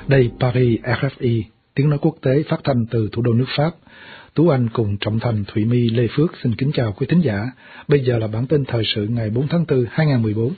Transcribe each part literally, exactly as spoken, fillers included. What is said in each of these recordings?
Đây Paris R F I, tiếng nói quốc tế phát thanh từ thủ đô nước Pháp. Tú Anh cùng Trọng Thành, Thụy My, Lê Phước xin kính chào quý thính giả. Bây giờ là bản tin thời sự ngày bốn tháng tư hai nghìn không trăm mười bốn.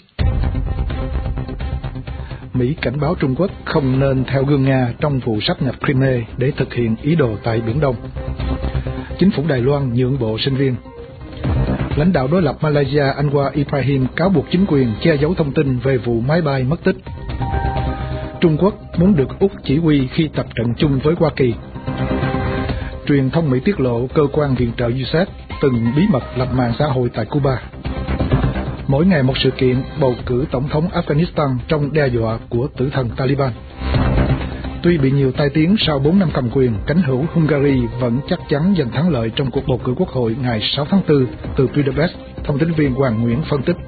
Mỹ cảnh báo Trung Quốc không nên theo gương Nga trong vụ sáp nhập Crimea để thực hiện ý đồ tại Biển Đông. Chính phủ Đài Loan nhượng bộ sinh viên. Lãnh đạo đối lập Malaysia Anwar Ibrahim cáo buộc chính quyền che giấu thông tin về vụ máy bay mất tích. Trung Quốc muốn được Úc chỉ huy khi tập trận chung với Hoa Kỳ. Truyền thông Mỹ tiết lộ cơ quan viện trợ u ét a từng bí mật lập mạng xã hội tại Cuba. Mỗi ngày một sự kiện bầu cử tổng thống Afghanistan trong đe dọa của tử thần Taliban. Tuy bị nhiều tai tiếng sau bốn năm cầm quyền, cánh hữu Hungary vẫn chắc chắn giành thắng lợi trong cuộc bầu cử quốc hội ngày sáu tháng tư, từ Budapest, thông tin viên Hoàng Nguyễn phân tích.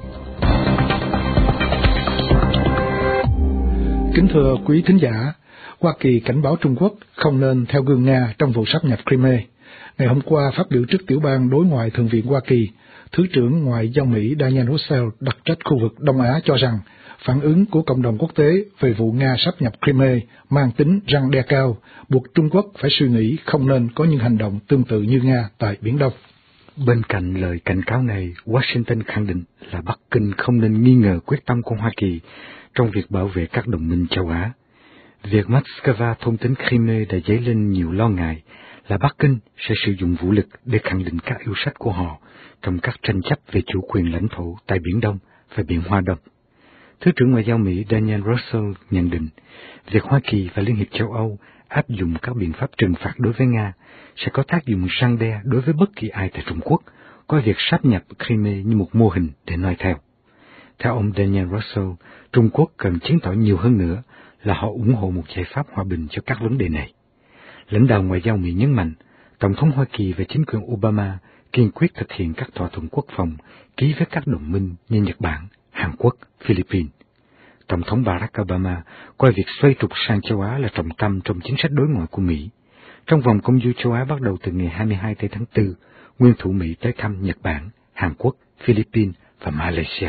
Kính thưa quý thính giả, Hoa Kỳ cảnh báo Trung Quốc không nên theo gương Nga trong vụ sáp nhập Crimea. Ngày hôm qua, phát biểu trước tiểu ban đối ngoại Thượng viện Hoa Kỳ, Thứ trưởng Ngoại giao Mỹ Daniel Russell đặc trách khu vực Đông Á cho rằng phản ứng của cộng đồng quốc tế về vụ Nga sáp nhập Crimea mang tính răn đe cao, buộc Trung Quốc phải suy nghĩ không nên có những hành động tương tự như Nga tại Biển Đông. Bên cạnh lời cảnh cáo này, Washington khẳng định là Bắc Kinh không nên nghi ngờ quyết tâm của Hoa Kỳ trong việc bảo vệ các đồng minh châu Á. Việc Moscow thôn tính Crimea đã dấy lên nhiều lo ngại là Bắc Kinh sẽ sử dụng vũ lực để khẳng định các yêu sách của họ trong các tranh chấp về chủ quyền lãnh thổ tại Biển Đông và Biển Hoa Đông. Thứ trưởng Ngoại giao Mỹ Daniel Russell nhận định, việc Hoa Kỳ và Liên hiệp châu Âu áp dụng các biện pháp trừng phạt đối với Nga sẽ có tác dụng răn đe đối với bất kỳ ai tại Trung Quốc, coi việc sáp nhập Crimea như một mô hình để noi theo. Theo ông Daniel Russell, Trung Quốc cần chứng tỏ nhiều hơn nữa là họ ủng hộ một giải pháp hòa bình cho các vấn đề này. Lãnh đạo Ngoại giao Mỹ nhấn mạnh, Tổng thống Hoa Kỳ và chính quyền Obama kiên quyết thực hiện các thỏa thuận quốc phòng ký với các đồng minh như Nhật Bản, Hàn Quốc, Philippines. Tổng thống Barack Obama coi việc xoay trục sang châu Á là trọng tâm trong chính sách đối ngoại của Mỹ. Trong vòng công du châu Á bắt đầu từ ngày hai mươi hai tháng tư, nguyên thủ Mỹ tới thăm Nhật Bản, Hàn Quốc, Philippines và Malaysia.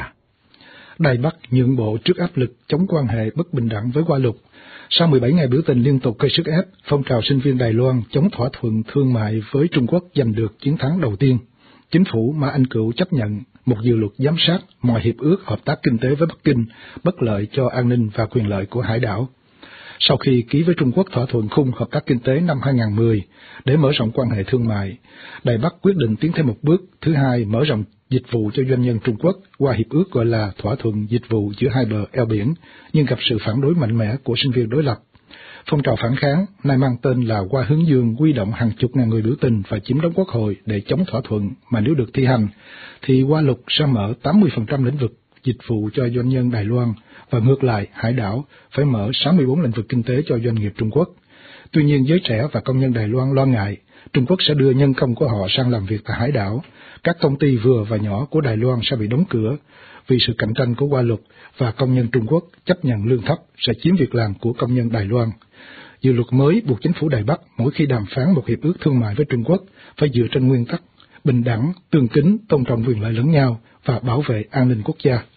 Đài Bắc nhượng bộ trước áp lực chống quan hệ bất bình đẳng với Hoa Lục. Sau mười bảy ngày biểu tình liên tục gây sức ép, phong trào sinh viên Đài Loan chống thỏa thuận thương mại với Trung Quốc giành được chiến thắng đầu tiên. Chính phủ Mã Anh Cựu chấp nhận một dự luật giám sát mọi hiệp ước hợp tác kinh tế với Bắc Kinh, bất lợi cho an ninh và quyền lợi của hải đảo. Sau khi ký với Trung Quốc thỏa thuận khung hợp tác kinh tế năm hai nghìn không trăm mười để mở rộng quan hệ thương mại, Đài Bắc quyết định tiến thêm một bước, thứ hai mở rộng dịch vụ cho doanh nhân Trung Quốc qua hiệp ước gọi là thỏa thuận dịch vụ giữa hai bờ eo biển, nhưng gặp sự phản đối mạnh mẽ của sinh viên đối lập. Phong trào phản kháng, nay mang tên là Hoa Hướng Dương, huy động hàng chục ngàn người biểu tình và chiếm đóng quốc hội để chống thỏa thuận, mà nếu được thi hành, thì Hoa Lục sẽ mở tám mươi phần trăm lĩnh vực dịch vụ cho doanh nhân Đài Loan, và ngược lại, hải đảo phải mở sáu mươi bốn lĩnh vực kinh tế cho doanh nghiệp Trung Quốc. Tuy nhiên, giới trẻ và công nhân Đài Loan lo ngại Trung Quốc sẽ đưa nhân công của họ sang làm việc tại hải đảo. Các công ty vừa và nhỏ của Đài Loan sẽ bị đóng cửa vì sự cạnh tranh của Hoa Lục, và công nhân Trung Quốc chấp nhận lương thấp sẽ chiếm việc làm của công nhân Đài Loan. Dự luật mới buộc chính phủ Đài Bắc mỗi khi đàm phán một hiệp ước thương mại với Trung Quốc phải dựa trên nguyên tắc bình đẳng, tương kính, tôn trọng quyền lợi lẫn nhau và bảo vệ an ninh quốc gia.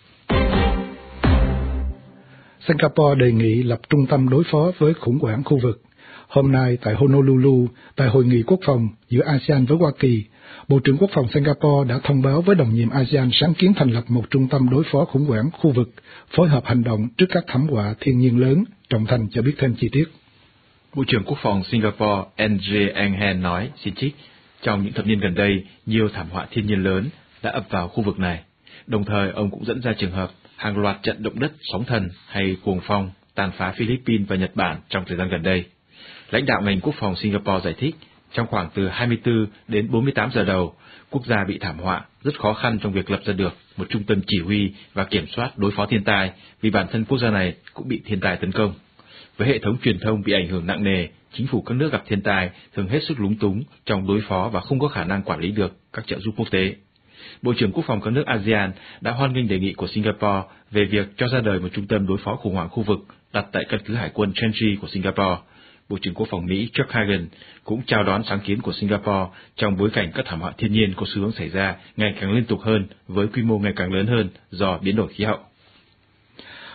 Singapore đề nghị lập trung tâm đối phó với khủng hoảng khu vực. Hôm nay tại Honolulu, tại Hội nghị quốc phòng giữa a sê an với Hoa Kỳ, Bộ trưởng Quốc phòng Singapore đã thông báo với đồng nhiệm a sê an sáng kiến thành lập một trung tâm đối phó khủng hoảng khu vực, phối hợp hành động trước các thảm họa thiên nhiên lớn. Trọng Thành cho biết thêm chi tiết. Bộ trưởng Quốc phòng Singapore Andrew Ang Hen nói, xin trích, trong những thập niên gần đây, nhiều thảm họa thiên nhiên lớn đã ập vào khu vực này. Đồng thời, ông cũng dẫn ra trường hợp hàng loạt trận động đất, sóng thần hay cuồng phong tàn phá Philippines và Nhật Bản trong thời gian gần đây. Lãnh đạo ngành quốc phòng Singapore giải thích, trong khoảng từ hai mươi tư đến bốn mươi tám giờ đầu, quốc gia bị thảm họa rất khó khăn trong việc lập ra được một trung tâm chỉ huy và kiểm soát đối phó thiên tai, vì bản thân quốc gia này cũng bị thiên tai tấn công. Với hệ thống truyền thông bị ảnh hưởng nặng nề, chính phủ các nước gặp thiên tai thường hết sức lúng túng trong đối phó và không có khả năng quản lý được các trợ giúp quốc tế. Bộ trưởng Quốc phòng các nước a sê an đã hoan nghênh đề nghị của Singapore về việc cho ra đời một trung tâm đối phó khủng hoảng khu vực đặt tại căn cứ hải quân Changi của Singapore. Bộ trưởng Quốc phòng Mỹ Chuck Hagan cũng chào đón sáng kiến của Singapore trong bối cảnh các thảm họa thiên nhiên có xu hướng xảy ra ngày càng liên tục hơn với quy mô ngày càng lớn hơn do biến đổi khí hậu.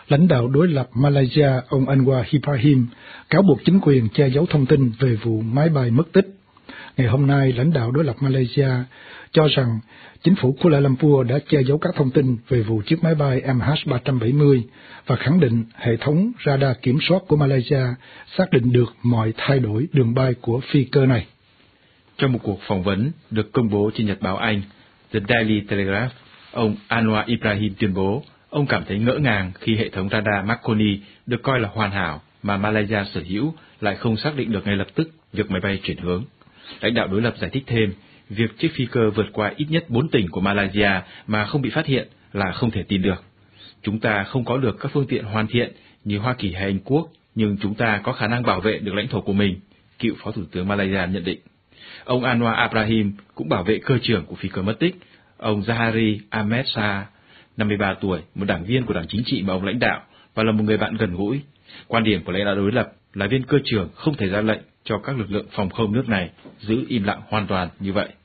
Lãnh đạo đối lập Malaysia ông Anwar Ibrahim cáo buộc chính quyền che giấu thông tin về vụ máy bay mất tích. Ngày hôm nay, lãnh đạo đối lập Malaysia cho rằng chính phủ Kuala Lumpur đã che giấu các thông tin về vụ chiếc máy bay M H ba trăm bảy mươi và khẳng định hệ thống radar kiểm soát của Malaysia xác định được mọi thay đổi đường bay của phi cơ này. Trong một cuộc phỏng vấn được công bố trên nhật báo Anh, The Daily Telegraph, ông Anwar Ibrahim tuyên bố ông cảm thấy ngỡ ngàng khi hệ thống radar Marconi được coi là hoàn hảo mà Malaysia sở hữu lại không xác định được ngay lập tức việc máy bay chuyển hướng. Lãnh đạo đối lập giải thích thêm, việc chiếc phi cơ vượt qua ít nhất bốn tỉnh của Malaysia mà không bị phát hiện là không thể tin được. Chúng ta không có được các phương tiện hoàn thiện như Hoa Kỳ hay Anh Quốc, nhưng chúng ta có khả năng bảo vệ được lãnh thổ của mình, cựu Phó Thủ tướng Malaysia nhận định. Ông Anwar Ibrahim cũng bảo vệ cơ trưởng của phi cơ mất tích, ông Zahari Ahmed Shah, năm mươi ba tuổi, một đảng viên của đảng chính trị mà ông lãnh đạo và là một người bạn gần gũi. Quan điểm của lãnh đạo đối lập là viên cơ trưởng không thể ra lệnh cho các lực lượng phòng không nước này giữ im lặng hoàn toàn như vậy.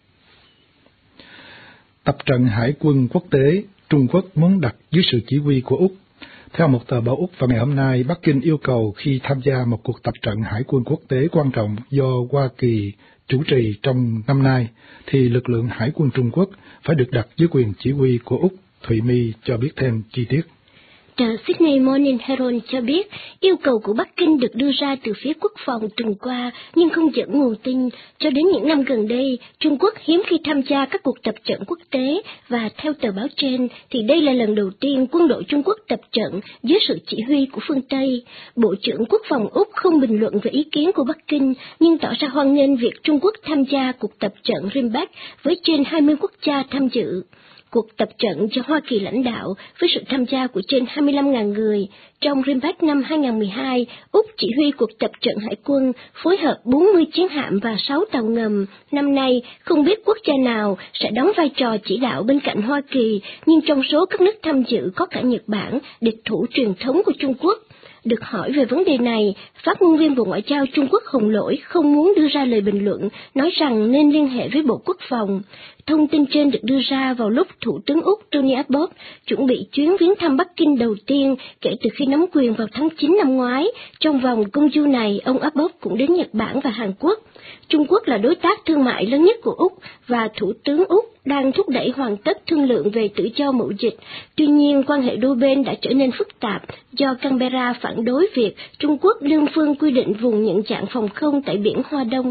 Tập trận Hải quân quốc tế Trung Quốc muốn đặt dưới sự chỉ huy của Úc. Theo một tờ báo Úc vào ngày hôm nay, Bắc Kinh yêu cầu khi tham gia một cuộc tập trận hải quân quốc tế quan trọng do Hoa Kỳ chủ trì trong năm nay, thì lực lượng Hải quân Trung Quốc phải được đặt dưới quyền chỉ huy của Úc. Thụy My cho biết thêm chi tiết. Tờ Sydney Morning Herald cho biết yêu cầu của Bắc Kinh được đưa ra từ phía quốc phòng tuần qua nhưng không dẫn nguồn tin. Cho đến những năm gần đây, Trung Quốc hiếm khi tham gia các cuộc tập trận quốc tế và theo tờ báo trên thì đây là lần đầu tiên quân đội Trung Quốc tập trận dưới sự chỉ huy của phương Tây. Bộ trưởng Quốc phòng Úc không bình luận về ý kiến của Bắc Kinh nhưng tỏ ra hoan nghênh việc Trung Quốc tham gia cuộc tập trận Rimbac với trên hai mươi quốc gia tham dự. Cuộc tập trận do Hoa Kỳ lãnh đạo với sự tham gia của trên hai mươi lăm nghìn người. Trong Rimbac năm hai không một hai, Úc chỉ huy cuộc tập trận hải quân, phối hợp bốn mươi chiến hạm và sáu tàu ngầm. Năm nay, không biết quốc gia nào sẽ đóng vai trò chỉ đạo bên cạnh Hoa Kỳ, nhưng trong số các nước tham dự có cả Nhật Bản, địch thủ truyền thống của Trung Quốc. Được hỏi về vấn đề này, phát ngôn viên Bộ Ngoại giao Trung Quốc Hồng Lỗi không muốn đưa ra lời bình luận, nói rằng nên liên hệ với Bộ Quốc phòng. Thông tin trên được đưa ra vào lúc Thủ tướng Úc Tony Abbott chuẩn bị chuyến viếng thăm Bắc Kinh đầu tiên kể từ khi nắm quyền vào tháng chín năm ngoái. Trong vòng công du này, ông Abbott cũng đến Nhật Bản và Hàn Quốc. Trung Quốc là đối tác thương mại lớn nhất của Úc và Thủ tướng Úc đang thúc đẩy hoàn tất thương lượng về tự do mậu dịch. Tuy nhiên, quan hệ đôi bên đã trở nên phức tạp do Canberra phản đối việc Trung Quốc đơn phương quy định vùng nhận dạng phòng không tại biển Hoa Đông.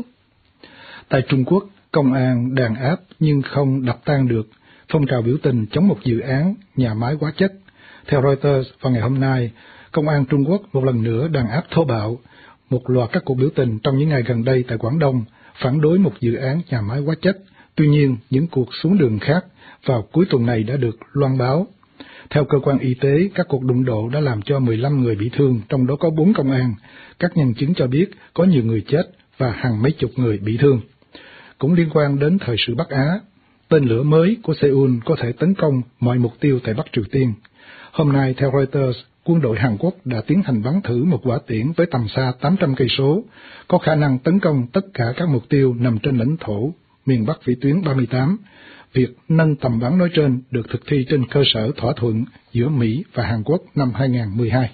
Tại Trung Quốc, công an đàn áp nhưng không đập tan được phong trào biểu tình chống một dự án nhà máy hóa chất. Theo Reuters, vào ngày hôm nay, công an Trung Quốc một lần nữa đàn áp thô bạo một loạt các cuộc biểu tình trong những ngày gần đây tại Quảng Đông phản đối một dự án nhà máy hóa chất. Tuy nhiên, những cuộc xuống đường khác vào cuối tuần này đã được loan báo. Theo cơ quan y tế, các cuộc đụng độ đã làm cho mười lăm người bị thương, trong đó có bốn công an. Các nhân chứng cho biết có nhiều người chết và hàng mấy chục người bị thương. Cũng liên quan đến thời sự Bắc Á, tên lửa mới của Seoul có thể tấn công mọi mục tiêu tại Bắc Triều Tiên. Hôm nay, theo Reuters, quân đội Hàn Quốc đã tiến hành bắn thử một quả tiễn với tầm xa tám trăm cây số, có khả năng tấn công tất cả các mục tiêu nằm trên lãnh thổ miền Bắc vĩ tuyến ba mươi tám. Việc nâng tầm bắn nói trên được thực thi trên cơ sở thỏa thuận giữa Mỹ và Hàn Quốc năm hai không một hai.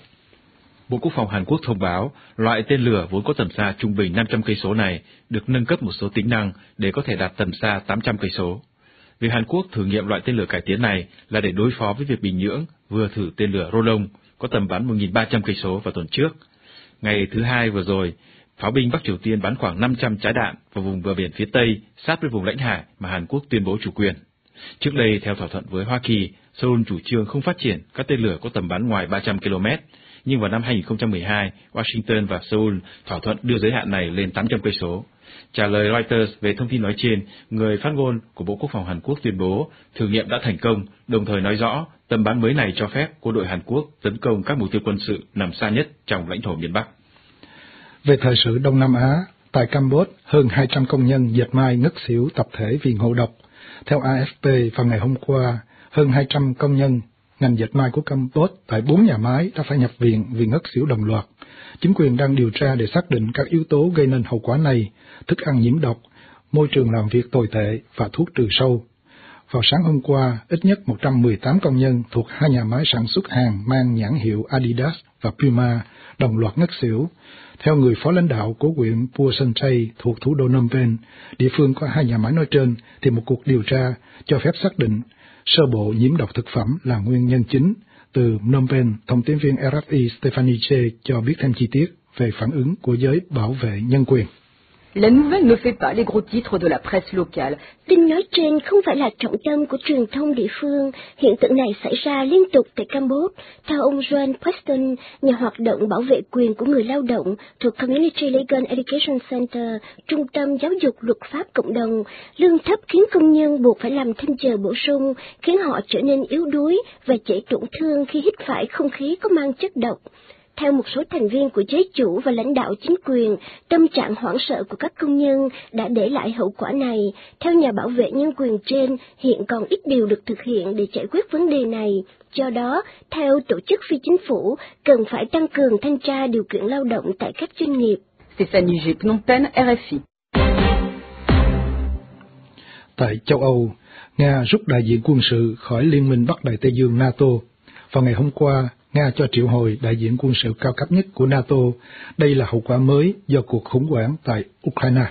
Bộ Quốc phòng Hàn Quốc thông báo loại tên lửa vốn có tầm xa trung bình năm trăm cây số này được nâng cấp một số tính năng để có thể đạt tầm xa tám trăm cây số. Việc Hàn Quốc thử nghiệm loại tên lửa cải tiến này là để đối phó với việc Bình Nhưỡng vừa thử tên lửa Rolong có tầm bắn một nghìn ba trăm cây số vào tuần trước. Ngày thứ hai vừa rồi, pháo binh Bắc Triều Tiên bắn khoảng năm trăm trái đạn vào vùng bờ biển phía Tây sát với vùng lãnh hải mà Hàn Quốc tuyên bố chủ quyền. Trước đây, theo thỏa thuận với Hoa Kỳ, Seoul chủ trương không phát triển các tên lửa có tầm bắn ngoài ba trăm ki lô mét, nhưng vào năm hai không một hai, Washington và Seoul thỏa thuận đưa giới hạn này lên tám trăm cây số. Trả lời Reuters về thông tin nói trên, người phát ngôn của Bộ Quốc phòng Hàn Quốc tuyên bố thử nghiệm đã thành công, đồng thời nói rõ tầm bắn mới này cho phép quân đội Hàn Quốc tấn công các mục tiêu quân sự nằm xa nhất trong lãnh thổ miền Bắc. Về thời sự Đông Nam Á, tại Campuchia, hơn hai trăm công nhân dệt may ngất xỉu tập thể vì ngộ độc. Theo a ép pê, vào ngày hôm qua, hơn hai trăm công nhân ngành dệt may của Campuchia tại bốn nhà máy đã phải nhập viện vì ngất xỉu đồng loạt. Chính quyền đang điều tra để xác định các yếu tố gây nên hậu quả này, thức ăn nhiễm độc, môi trường làm việc tồi tệ và thuốc trừ sâu. vào sáng hôm qua, ít nhất một trăm mười tám công nhân thuộc hai nhà máy sản xuất hàng mang nhãn hiệu Adidas và Puma đồng loạt ngất xỉu. Theo người phó lãnh đạo của huyện Pursantay thuộc thủ đô Phnom Penh, địa phương có hai nhà máy nói trên, thì một cuộc điều tra cho phép xác định sơ bộ nhiễm độc thực phẩm là nguyên nhân chính. Từ Phnom Penh, thông tin viên R F I Stephanie Che cho biết thêm chi tiết về phản ứng của giới bảo vệ nhân quyền. La nouvelle ne fait pas les gros titres de la presse locale. Tin nói trên không phải là trọng tâm của truyền thông địa phương. Hiện tượng này xảy ra liên tục tại Campuchia. Theo ông John Preston, nhà hoạt động bảo vệ quyền của người lao động thuộc Community Legal Education Center, trung tâm giáo dục luật pháp cộng đồng, lương thấp khiến công nhân buộc phải làm thêm giờ bổ sung, khiến họ trở nên yếu đuối và dễ tổn thương khi hít phải không khí có mang chất độc. Theo một số thành viên của giới chủ và lãnh đạo chính quyền, tâm trạng hoảng sợ của các công nhân đã để lại hậu quả này. Theo nhà bảo vệ nhân quyền trên, hiện còn ít điều được thực hiện để giải quyết vấn đề này. Do đó, theo tổ chức phi chính phủ, cần phải tăng cường thanh tra điều kiện lao động tại các doanh nghiệp. Stéphanie G. Phnom Penh, R F I. Tại châu Âu, Nga rút đại diện quân sự khỏi Liên minh Bắc Đại Tây Dương NATO. Vào ngày hôm qua, Nga cho triệu hồi đại diện quân sự cao cấp nhất của NATO. Đây là hậu quả mới do cuộc khủng hoảng tại Ukraine.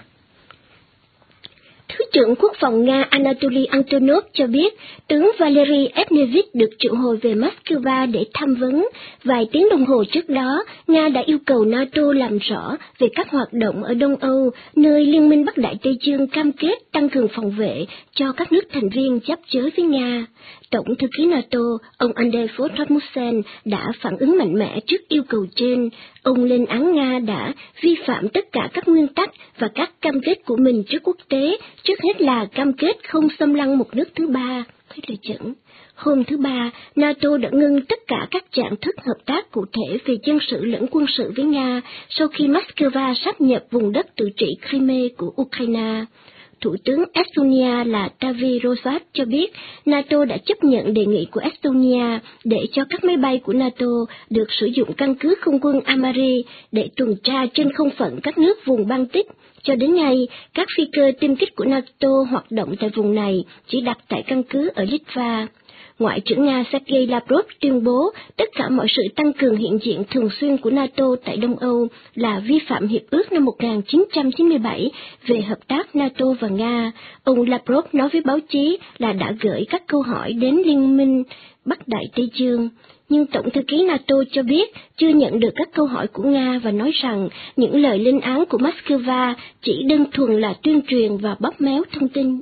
Thứ trưởng Quốc phòng Nga Anatoly Antonov cho biết tướng Valery Evnevich được triệu hồi về Moscow để tham vấn. Vài tiếng đồng hồ trước đó, Nga đã yêu cầu NATO làm rõ về các hoạt động ở Đông Âu, nơi Liên minh Bắc Đại Tây Dương cam kết tăng cường phòng vệ cho các nước thành viên giáp giới với Nga. Tổng thư ký NATO, ông Andrei Fogh Rasmussen đã phản ứng mạnh mẽ trước yêu cầu trên. Ông lên án Nga đã vi phạm tất cả các nguyên tắc và các cam kết của mình trước quốc tế, trước hết là cam kết không xâm lăng một nước thứ ba. Thế là chuẩn. Hôm thứ Ba, NATO đã ngưng tất cả các trạng thức hợp tác cụ thể về dân sự lẫn quân sự với Nga sau khi Moscow sáp nhập vùng đất tự trị Crimea của Ukraine. Thủ tướng Estonia là Taavi Rosvat cho biết NATO đã chấp nhận đề nghị của Estonia để cho các máy bay của NATO được sử dụng căn cứ không quân Amari để tuần tra trên không phận các nước vùng Baltic. Cho đến nay, các phi cơ tiêm kích của NATO hoạt động tại vùng này chỉ đặt tại căn cứ ở Litva. Ngoại trưởng Nga Sergei Lavrov tuyên bố tất cả mọi sự tăng cường hiện diện thường xuyên của NATO tại Đông Âu là vi phạm hiệp ước năm một nghìn chín trăm chín mươi bảy về hợp tác NATO và Nga. Ông Lavrov nói với báo chí là đã gửi các câu hỏi đến Liên minh Bắc Đại Tây Dương. Nhưng Tổng thư ký NATO cho biết chưa nhận được các câu hỏi của Nga và nói rằng những lời lên án của Moscow chỉ đơn thuần là tuyên truyền và bóp méo thông tin.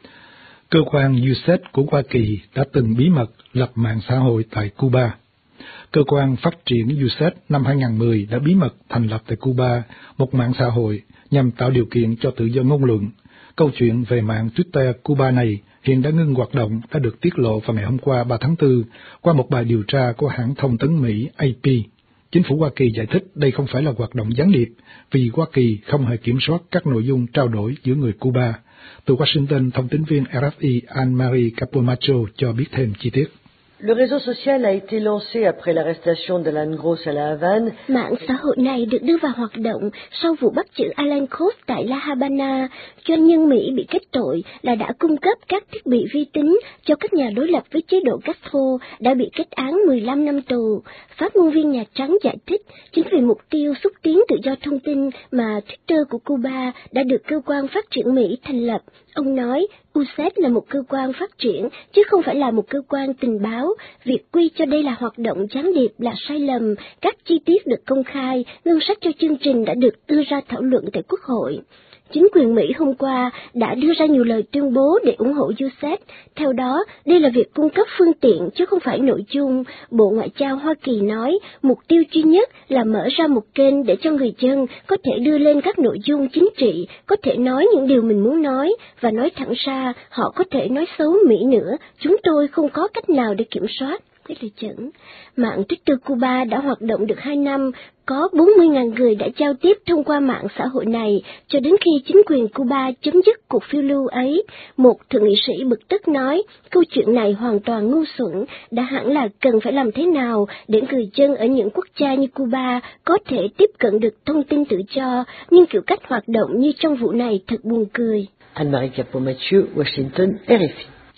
Cơ quan u ét a của Hoa Kỳ đã từng bí mật lập mạng xã hội tại Cuba. Cơ quan phát triển u ét a năm hai nghìn không trăm mười đã bí mật thành lập tại Cuba một mạng xã hội nhằm tạo điều kiện cho tự do ngôn luận. Câu chuyện về mạng Twitter Cuba này hiện đã ngưng hoạt động đã được tiết lộ vào ngày hôm qua ba tháng tư qua một bài điều tra của hãng thông tấn Mỹ A P. Chính phủ Hoa Kỳ giải thích đây không phải là hoạt động gián điệp vì Hoa Kỳ không hề kiểm soát các nội dung trao đổi giữa người Cuba. Từ Washington, thông tín viên R F I Anne-Marie Capomacho cho biết thêm chi tiết. Le réseau social a été lancé après l'arrestation d'Alan Gross à La Havane. Mạng xã hội này được đưa vào hoạt động sau vụ bắt giữ Alan Gross tại La Habana. Doanh nhân Mỹ bị kết tội là đã cung cấp các thiết bị vi tính cho các nhà đối lập với chế độ Castro đã bị kết án mười lăm năm tù. Phát ngôn viên Nhà Trắng giải thích chính vì mục tiêu xúc tiến tự do thông tin mà Twitter của Cuba đã được cơ quan phát triển Mỹ thành lập. Ông nói, u ét a là một cơ quan phát triển, chứ không phải là một cơ quan tình báo. Việc quy cho đây là hoạt động gián điệp là sai lầm. Các chi tiết được công khai, ngân sách cho chương trình đã được đưa ra thảo luận tại Quốc hội. Chính quyền Mỹ hôm qua đã đưa ra nhiều lời tuyên bố để ủng hộ u ét a. Theo đó, đây là việc cung cấp phương tiện chứ không phải nội dung. Bộ Ngoại giao Hoa Kỳ nói, mục tiêu duy nhất là mở ra một kênh để cho người dân có thể đưa lên các nội dung chính trị, có thể nói những điều mình muốn nói, và nói thẳng ra, họ có thể nói xấu Mỹ nữa, chúng tôi không có cách nào để kiểm soát. Thế là chuẩn. Mạng Twitter Cuba đã hoạt động được hai năm, có bốn mươi nghìn người đã giao tiếp thông qua mạng xã hội này, cho đến khi chính quyền Cuba chấm dứt cuộc phiêu lưu ấy. Một thượng nghị sĩ bực tức nói, câu chuyện này hoàn toàn ngu xuẩn, đã hẳn là cần phải làm thế nào để người dân ở những quốc gia như Cuba có thể tiếp cận được thông tin tự do, nhưng kiểu cách hoạt động như trong vụ này thật buồn cười. Anne-Marie Capomacho, Washington, R F I.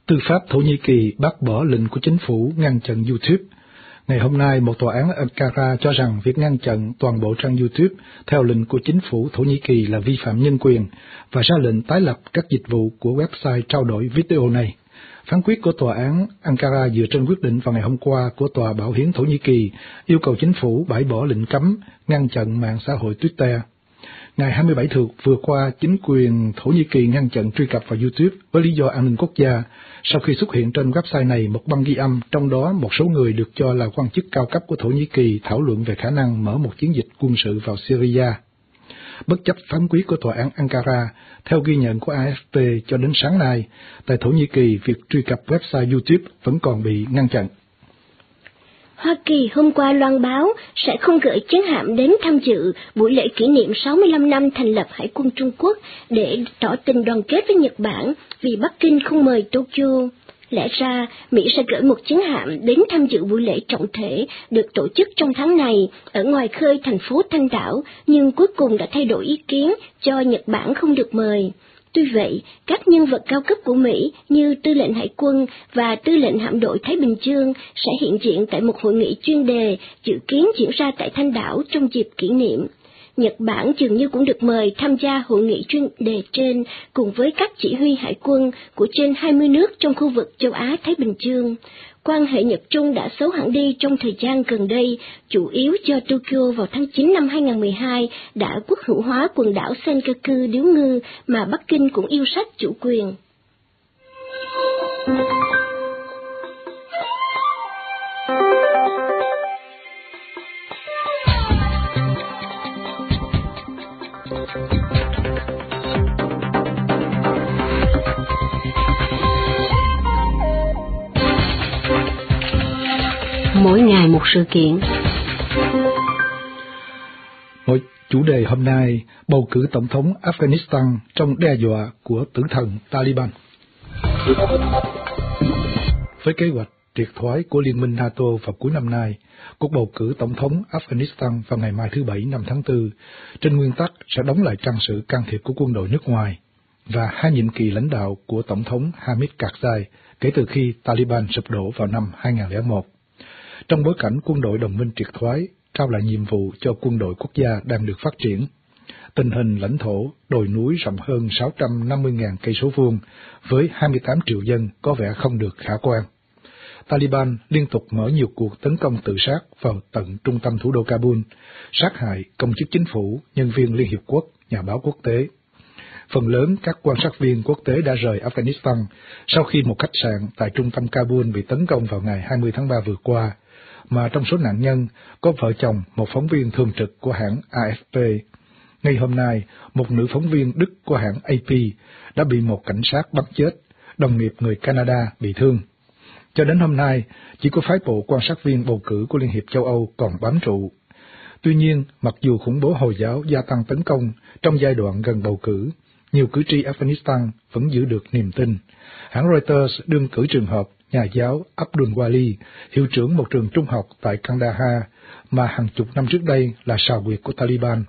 Tư pháp Thổ Nhĩ Kỳ bác bỏ lệnh của chính phủ ngăn chặn YouTube. Ngày hôm nay, một tòa án Ankara cho rằng việc ngăn chặn toàn bộ trang YouTube theo lệnh của chính phủ Thổ Nhĩ Kỳ là vi phạm nhân quyền và ra lệnh tái lập các dịch vụ của website trao đổi video này. Phán quyết của tòa án Ankara dựa trên quyết định vào ngày hôm qua của Tòa Bảo hiến Thổ Nhĩ Kỳ yêu cầu chính phủ bãi bỏ lệnh cấm ngăn chặn mạng xã hội Twitter. Ngày hai mươi bảy tháng vừa qua, chính quyền Thổ Nhĩ Kỳ ngăn chặn truy cập vào YouTube với lý do an ninh quốc gia, sau khi xuất hiện trên website này một băng ghi âm, trong đó một số người được cho là quan chức cao cấp của Thổ Nhĩ Kỳ thảo luận về khả năng mở một chiến dịch quân sự vào Syria. Bất chấp phán quyết của tòa án Ankara, theo ghi nhận của a ép pê cho đến sáng nay, tại Thổ Nhĩ Kỳ, việc truy cập website YouTube vẫn còn bị ngăn chặn. Hoa Kỳ hôm qua loan báo sẽ không gửi chiến hạm đến tham dự buổi lễ kỷ niệm sáu mươi lăm năm thành lập Hải quân Trung Quốc để tỏ tình đoàn kết với Nhật Bản vì Bắc Kinh không mời Tokyo. Lẽ ra, Mỹ sẽ gửi một chiến hạm đến tham dự buổi lễ trọng thể được tổ chức trong tháng này ở ngoài khơi thành phố Thanh Đảo, nhưng cuối cùng đã thay đổi ý kiến cho Nhật Bản không được mời. Tuy vậy, các nhân vật cao cấp của Mỹ như Tư lệnh Hải quân và Tư lệnh Hạm đội Thái Bình Dương sẽ hiện diện tại một hội nghị chuyên đề dự kiến diễn ra tại Thanh Đảo trong dịp kỷ niệm. Nhật Bản dường như cũng được mời tham gia hội nghị chuyên đề trên cùng với các chỉ huy hải quân của trên hai mươi nước trong khu vực châu Á-Thái Bình Dương. Quan hệ Nhật-Trung đã xấu hẳn đi trong thời gian gần đây, chủ yếu do Tokyo vào tháng chín năm hai nghìn không trăm mười hai đã quốc hữu hóa quần đảo Senkaku điếu ngư mà Bắc Kinh cũng yêu sách chủ quyền. Mỗi ngày một sự kiện. Mỗi chủ đề hôm nay, bầu cử tổng thống Afghanistan trong đe dọa của tử thần Taliban. Với kế hoạch triệt thoái của Liên minh NATO vào cuối năm nay, cuộc bầu cử tổng thống Afghanistan vào ngày mai thứ Bảy năm tháng tư, trên nguyên tắc sẽ đóng lại trang sự can thiệp của quân đội nước ngoài và hai nhiệm kỳ lãnh đạo của tổng thống Hamid Karzai kể từ khi Taliban sụp đổ vào năm hai nghìn không trăm lẻ một. Trong bối cảnh quân đội đồng minh triệt thoái, trao lại nhiệm vụ cho quân đội quốc gia đang được phát triển, tình hình lãnh thổ đồi núi rộng hơn sáu trăm năm mươi nghìn cây số vuông với hai mươi tám triệu dân có vẻ không được khả quan. Taliban liên tục mở nhiều cuộc tấn công tự sát vào tận trung tâm thủ đô Kabul, sát hại công chức chính phủ, nhân viên Liên Hiệp Quốc, nhà báo quốc tế. Phần lớn các quan sát viên quốc tế đã rời Afghanistan sau khi một khách sạn tại trung tâm Kabul bị tấn công vào ngày hai mươi tháng ba vừa qua, mà trong số nạn nhân có vợ chồng một phóng viên thường trực của hãng a ép pê. Ngay hôm nay, một nữ phóng viên Đức của hãng a pê đã bị một cảnh sát bắn chết, đồng nghiệp người Canada bị thương. Cho đến hôm nay, chỉ có phái bộ quan sát viên bầu cử của Liên hiệp châu Âu còn bám trụ. Tuy nhiên, mặc dù khủng bố Hồi giáo gia tăng tấn công trong giai đoạn gần bầu cử, nhiều cử tri Afghanistan vẫn giữ được niềm tin. Hãng Reuters đương cử trường hợp nhà giáo Abdul Wali, hiệu trưởng một trường trung học tại Kandahar, mà hàng chục năm trước đây là sào huyệt của Taliban.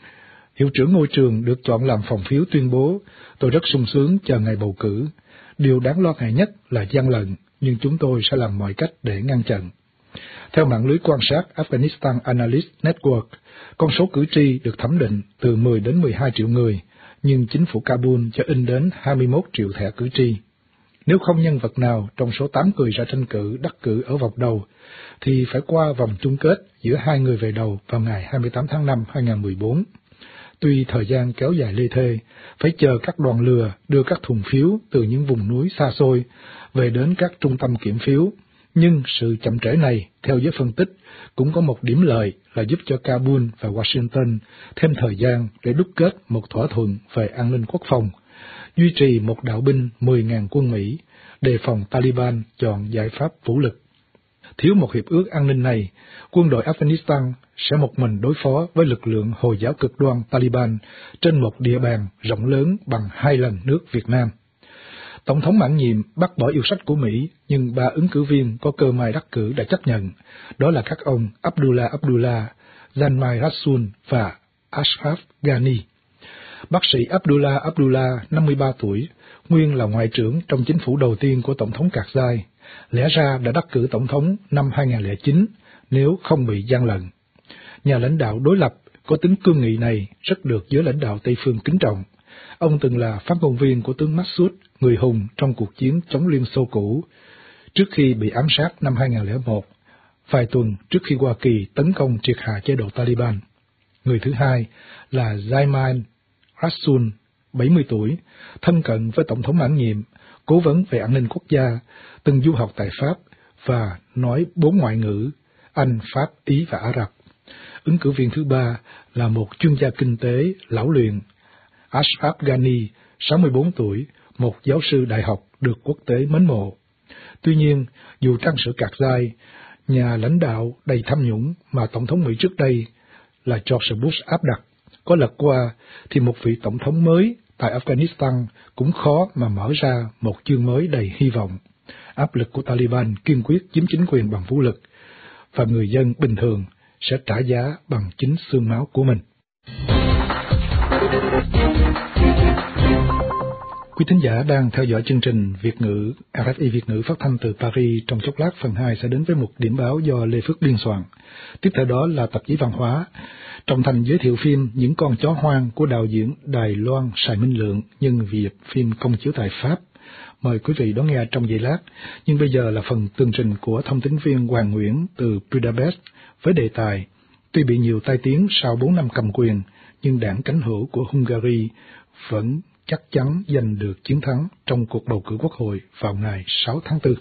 Hiệu trưởng ngôi trường được chọn làm phòng phiếu tuyên bố, tôi rất sung sướng chờ ngày bầu cử. Điều đáng lo ngại nhất là gian lận, nhưng chúng tôi sẽ làm mọi cách để ngăn chặn. Theo mạng lưới quan sát Afghanistan Analyst Network, con số cử tri được thẩm định từ mười đến mười hai triệu người, nhưng chính phủ Kabul cho in đến hai mươi mốt triệu thẻ cử tri. Nếu không nhân vật nào trong số tám người ra tranh cử đắc cử ở vòng đầu, thì phải qua vòng chung kết giữa hai người về đầu vào ngày hai mươi tám tháng năm hai nghìn không trăm mười bốn. Tuy thời gian kéo dài lê thê, phải chờ các đoàn lừa đưa các thùng phiếu từ những vùng núi xa xôi về đến các trung tâm kiểm phiếu, nhưng sự chậm trễ này, theo giới phân tích, cũng có một điểm lợi là giúp cho Kabul và Washington thêm thời gian để đúc kết một thỏa thuận về an ninh quốc phòng, duy trì một đạo binh mười nghìn quân Mỹ, đề phòng Taliban chọn giải pháp vũ lực. Thiếu một hiệp ước an ninh này, quân đội Afghanistan sẽ một mình đối phó với lực lượng Hồi giáo cực đoan Taliban trên một địa bàn rộng lớn bằng hai lần nước Việt Nam. Tổng thống mãn nhiệm bác bỏ yêu sách của Mỹ, nhưng ba ứng cử viên có cơ may đắc cử đã chấp nhận, đó là các ông Abdullah Abdullah, Zanmai Rasool và Ashraf Ghani. Bác sĩ Abdullah Abdullah, năm mươi ba tuổi, nguyên là ngoại trưởng trong chính phủ đầu tiên của Tổng thống Karzai, lẽ ra đã đắc cử tổng thống năm hai nghìn lẻ chín nếu không bị gian lận. Nhà lãnh đạo đối lập có tính cương nghị này rất được giới lãnh đạo Tây phương kính trọng. Ông từng là phát ngôn viên của tướng Massoud, người hùng trong cuộc chiến chống Liên Xô cũ, trước khi bị ám sát năm hai nghìn lẻ một, vài tuần trước khi Hoa Kỳ tấn công triệt hạ chế độ Taliban. Người thứ hai là Zayman Rasool, bảy mươi tuổi, thân cận với Tổng thống mãn nhiệm, cố vấn về an ninh quốc gia, từng du học tại Pháp và nói bốn ngoại ngữ, Anh, Pháp, Ý và Ả Rập. Ứng cử viên thứ ba là một chuyên gia kinh tế lão luyện, Ashraf Ghani, sáu mươi bốn tuổi, một giáo sư đại học được quốc tế mến mộ. Tuy nhiên, dù trang sử Karzai, nhà lãnh đạo đầy tham nhũng mà Tổng thống Mỹ trước đây là George Bush áp đặt, có lật qua, thì một vị Tổng thống mới tại Afghanistan cũng khó mà mở ra một chương mới đầy hy vọng. Áp lực của Taliban kiên quyết chiếm chính quyền bằng vũ lực, và người dân bình thường sẽ trả giá bằng chính xương máu của mình. Quý thính giả đang theo dõi chương trình Việt ngữ rờ ép i Việt ngữ phát thanh từ Paris. Trong chốc lát, phần hai sẽ đến với một điểm báo do Lê Phước biên soạn. Tiếp theo đó là tạp chí văn hóa. Trọng Thành giới thiệu phim Những con chó hoang của đạo diễn Đài Loan Sài Minh Lượng nhân dịp phim công chiếu tại Pháp. Mời quý vị đón nghe trong giây lát. Nhưng bây giờ là phần tường trình của thông tín viên Hoàng Nguyễn từ Budapest với đề tài tuy bị nhiều tai tiếng sau bốn năm cầm quyền, nhưng đảng cánh hữu của Hungary vẫn chắc chắn giành được chiến thắng trong cuộc bầu cử quốc hội vào ngày sáu tháng tư.